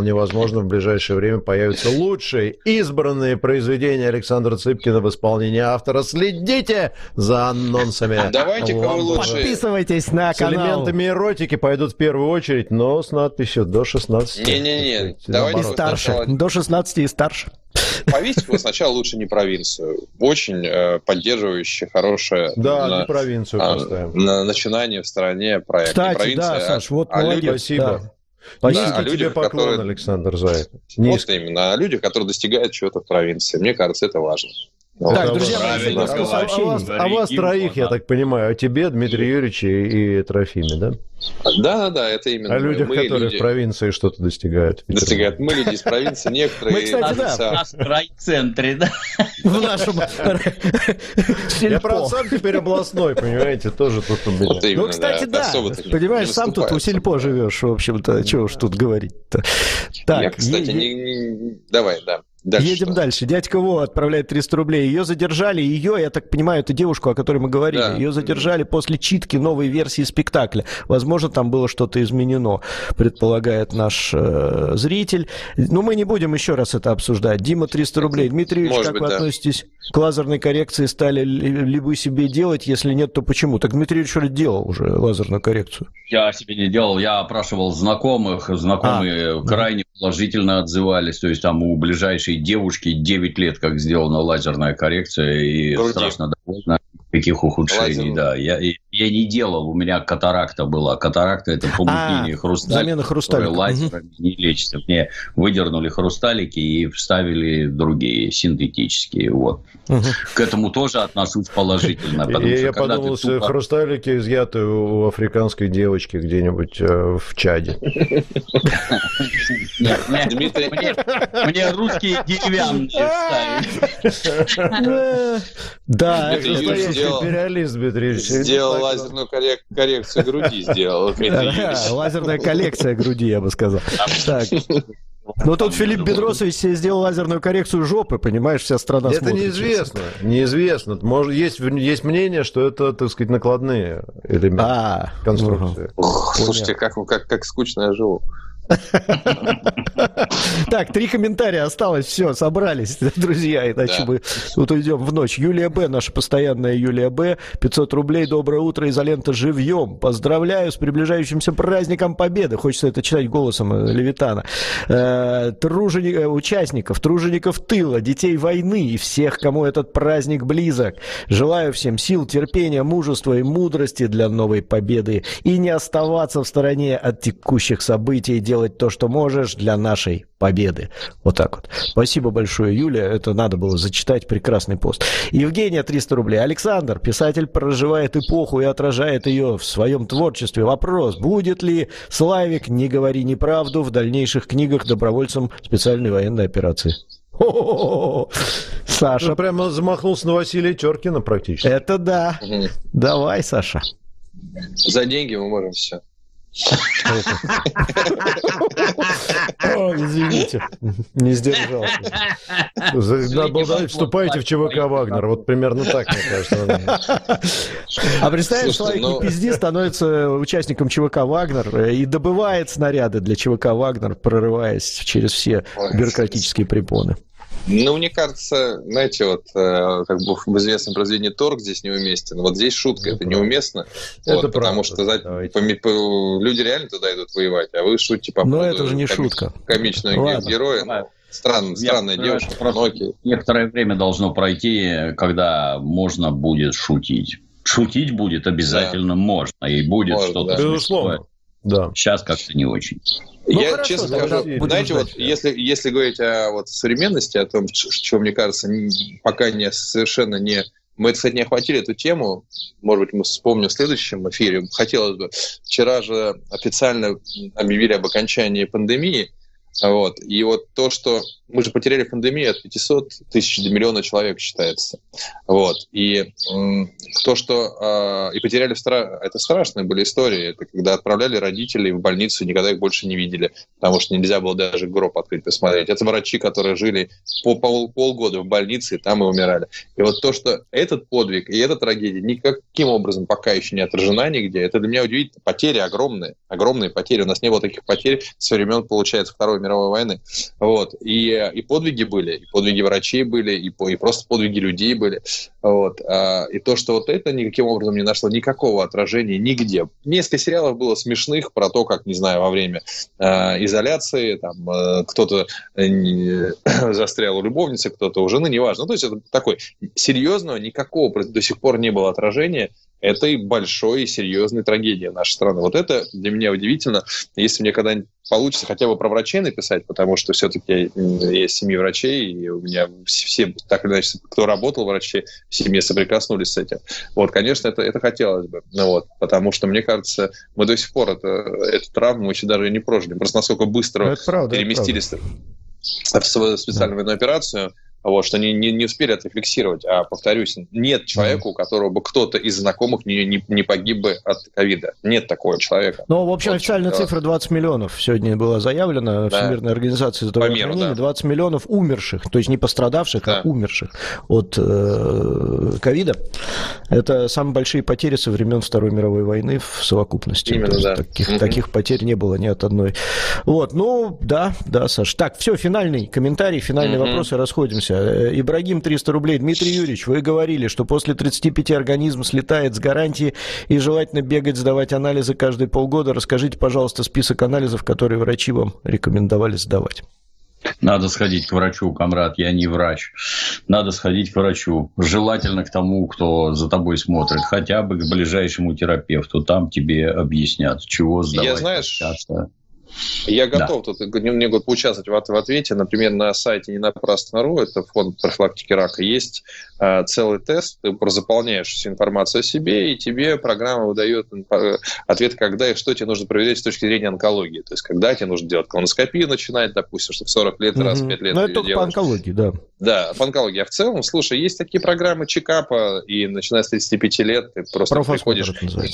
вполне возможно, в ближайшее время появятся лучшие избранные произведения Александра Цыпкина в исполнении автора. Следите за анонсами. Давайте-ка вы лучше... Подписывайтесь на канал. С элементами эротики пойдут в первую очередь, но с надписью «до 16». Не-не-не. И старше. До 16 и старше. Повесить вы сначала лучше не провинцию. Очень поддерживающая, хорошая... Да, не провинцию поставим. На начинание в стране проект. Кстати, да, Саш, вот молодец. Спасибо. Да. Спасибо тебе, людях, поклон, которые... Александр, за это. Вот именно, о людях, которые достигают чего-то в провинции. Мне кажется, это важно. Так, друзья мои, а вас троих, я так понимаю, о тебе, Дмитрий Юрьевич и Трофиме, да? Да, это именно. О людях, которые в провинции что-то достигают. Достигают. Мы люди из провинции, некоторые... Мы, кстати, да. У нас в райцентре, да? В нашем... Я, правда, сам теперь областной, понимаете, тоже тут у меня. Ну, кстати, да. Понимаешь, сам тут у сельпо живешь, в общем-то, чего уж тут говорить-то. Я, кстати, не... Давай, да. Едем дальше. Дядька Вова отправляет 300 рублей. Ее задержали, я так понимаю, это девушку, о которой мы говорили. Да. Ее задержали после читки новой версии спектакля. Возможно, там было что-то изменено, предполагает наш зритель. Но мы не будем еще раз это обсуждать. Дима, 300 рублей. Дмитрий Ильич, как вы относитесь к лазерной коррекции? Стали ли вы себе делать? Если нет, то почему? Так Дмитрий Ильич делал уже лазерную коррекцию. Я себе не делал. Я опрашивал знакомых. Знакомые крайне положительно отзывались. То есть там у ближайшей девушки 9 лет, как сделана лазерная коррекция, и страшно довольна. Каких ухудшений, да. Я не делал, у меня катаракта была. Катаракта – это помутнение хрусталика. Замена хрусталика. Лазерами не лечится. Мне выдернули хрусталики и вставили другие, синтетические. Вот. К этому тоже отношусь положительно. Я подумал, хрусталики изъяты у африканской девочки где-нибудь в Чаде. Мне русские деревянные ставили. Да, империалист, Дмитрий Ильич. Сделал лазерную коррекцию груди, сделал Дмитрий Ильич. Лазерная коллекция груди, я бы сказал. Так. Ну, тут Филипп Бедросович себе сделал лазерную коррекцию жопы, понимаешь, вся страна смотрит. Это неизвестно. Может, есть мнение, что это, так сказать, накладные элементы конструкции. Слушайте, как скучно я живу. Так, 3 комментария осталось, все, собрались, друзья, иначе мы тут уйдем в ночь. Юлия Б, наша постоянная Юлия Б, 500 рублей, доброе утро, изолента живьем. Поздравляю с приближающимся праздником Победы. Хочется это читать голосом Левитана. Участников, тружеников тыла, детей войны и всех, кому этот праздник близок. Желаю всем сил, терпения, мужества и мудрости для новой победы. И не оставаться в стороне от текущих событий, делать то, что можешь для нашей победы. Вот так вот. Спасибо большое, Юлия. Это надо было зачитать. Прекрасный пост. Евгения, 300 рублей. Александр, писатель проживает эпоху и отражает ее в своем творчестве. Вопрос, будет ли Славик «Не говори неправду» в дальнейших книгах добровольцем специальной военной операции? Саша. Ну, прямо замахнулся на Василия Теркина практически. Это да. Давай, Саша. За деньги мы можем все. Извините, не сдержался. Надо было сказать, вступайте в ЧВК «Вагнер». Вот примерно так, мне кажется. А представь, Славик Пизди становится участником ЧВК «Вагнер» и добывает снаряды для ЧВК «Вагнер», прорываясь через все бюрократические препоны. Ну, мне кажется, знаете, вот как бы в известном произведении «Торг» здесь неуместен. Вот здесь шутка, это неуместно. Это вот, потому что люди реально туда идут воевать, а вы шутите по поводу... Но это же не шутка. Комичного героя. Странная девушка. Некоторое время должно пройти, когда можно будет шутить. Шутить будет обязательно можно. И будет что-то безусловно. Да. Сейчас как-то не очень. Я честно скажу, знаете, вот если говорить о современности, о том, чего, мне кажется, пока совершенно не... Мы, кстати, не охватили эту тему, может быть, мы вспомним в следующем эфире. Хотелось бы. Вчера же официально объявили об окончании пандемии, вот, и вот то, что мы же потеряли в пандемии от 500 тысяч до миллиона человек, считается. Вот. И то, что... И потеряли... Это страшные были истории. Это когда отправляли родителей в больницу, никогда их больше не видели, потому что нельзя было даже гроб открыть, посмотреть. Это врачи, которые жили полгода в больнице, и там и умирали. И вот то, что этот подвиг и эта трагедия никаким образом пока еще не отражена нигде, это для меня удивительно. Потери огромные. Огромные потери. У нас не было таких потерь со времен, получается, Второй мировой войны. Вот. И подвиги были, и подвиги врачей были, и просто подвиги людей были. Вот. И то, что вот это никаким образом не нашло никакого отражения нигде. Несколько сериалов было смешных про то, как, не знаю, во время изоляции там, кто-то застрял у любовницы, кто-то у жены, неважно. Ну, то есть это такой серьезного никакого до сих пор не было отражения этой большой и серьезной трагедии нашей страны. Вот это для меня удивительно. Если мне когда-нибудь получится хотя бы про врачей написать, потому что все-таки я из семьи врачей, и у меня все, так или иначе, кто работал врачи в семье, соприкоснулись с этим. Вот, конечно, это хотелось бы. Ну, вот, потому что, мне кажется, мы до сих пор эту травму еще даже не прожили. Просто насколько быстро переместились в специальную военную операцию, вот, что не успели отрефлексировать. А, повторюсь, нет человека, у которого бы кто-то из знакомых не погиб бы от ковида. Нет такого человека. Ну, в общем, официальная цифра 20 миллионов сегодня была заявлена Всемирной организацией здравоохранения. 20 миллионов умерших, то есть не пострадавших, а умерших от ковида. Это самые большие потери со времен Второй мировой войны в совокупности. Именно, таких потерь не было ни от одной. Вот, ну, да, Саш. Так, все, финальный комментарий, финальный вопрос, и расходимся. Ибрагим, 300 рублей. Дмитрий Юрьевич, вы говорили, что после 35 организм слетает с гарантии и желательно бегать, сдавать анализы каждые полгода. Расскажите, пожалуйста, список анализов, которые врачи вам рекомендовали сдавать. Надо сходить к врачу, комрад, я не врач. Надо сходить к врачу. Желательно к тому, кто за тобой смотрит. Хотя бы к ближайшему терапевту. Там тебе объяснят, чего сдавать. Я готов тут немного поучаствовать в ответе. Например, на сайте «Не напрасно.ру», это фонд профилактики рака, есть целый тест. Ты заполняешь всю информацию о себе, и тебе программа выдает ответ, когда и что тебе нужно проверять с точки зрения онкологии. То есть, когда тебе нужно делать колоноскопию, начинать, допустим, что в 40 лет раз в 5 лет. Ну, это только по онкологии, да. Да, по онкологии. А в целом, слушай, есть такие программы чекапа, и начиная с 35 лет ты просто приходишь...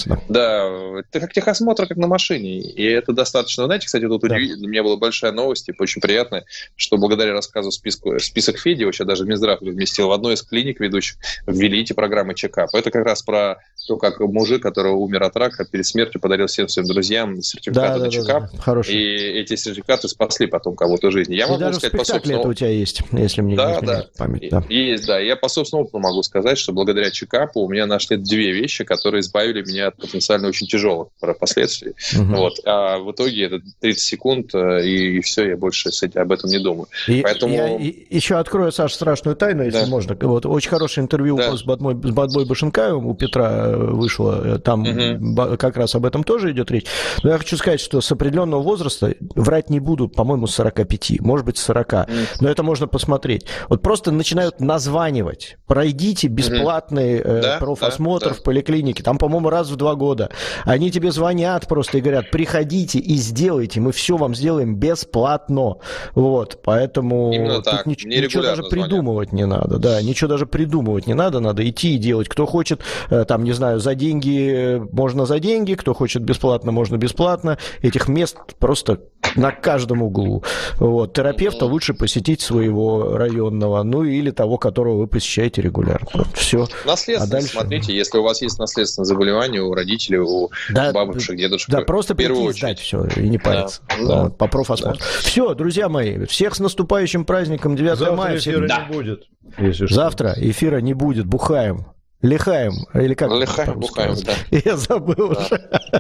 Да, ты как техосмотр, как на машине. И это достаточно... Знаете, кстати, тут для меня была большая новость, и очень приятно, что благодаря рассказу список Феди, вообще даже Минздрав вместил в одной из клиник ведущих, ввели эти программы чекапа. Это как раз про то, как мужик, который умер от рака, перед смертью подарил всем своим друзьям сертификаты на чекап. И эти сертификаты спасли потом кого-то жизни. Я могу даже сказать, в спектакле это у тебя есть, если мне не изменяет память. Есть, да. Я по собственному опыту могу сказать, что благодаря чекапу у меня нашли 2 вещи, которые избавили меня от потенциально очень тяжелых последствий. Вот. А в итоге это 30 секунд, и все, я больше об этом не думаю. Поэтому... Я еще открою, Саш, страшную тайну, если можно. Вот, очень хорошее интервью с Бадмой Башенкаевым у Петра вышло, там как раз об этом тоже идет речь. Но я хочу сказать, что с определенного возраста, врать не буду, по-моему, с 45, может быть, с 40, но это можно посмотреть. Вот просто начинают названивать. Пройдите бесплатный профосмотр в поликлинике, там, по-моему, раз в 2 года. Они тебе звонят просто и говорят, приходите и сделайте, мы все вам сделаем бесплатно. Вот, поэтому тут ничего даже придумывать не надо. Да, ничего даже придумывать не надо, надо идти и делать. Кто хочет, там, не знаю, за деньги, можно за деньги, кто хочет бесплатно, можно бесплатно. Этих мест просто на каждом углу. Вот. Терапевта лучше посетить своего районного, ну или того, которого вы посещаете регулярно. Вот. Все. Наследственность, смотрите, если у вас есть наследственное заболевание у родителей, у бабушек, дедушек. Да, просто прийти и сдать все, и не париться. Вот, по профосмотру. Все, друзья мои, всех с наступающим праздником 9 мая. Завтра эфира не будет. Завтра эфира не будет, бухаем. Лихаем, или как? Лихаем, бухаем, да. Я забыл уже.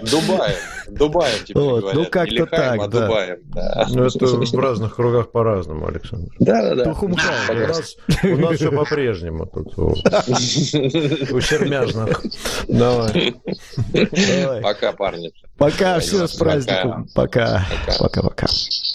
Дубаем, теперь говорят. Ну, как-то не лихаем, так, да. Дубаем. Да. Ну, это в разных кругах по-разному, Александр. Да. У нас все по-прежнему тут. У сермяжных. Давай. Пока, парни. Пока, все, с праздником. Пока.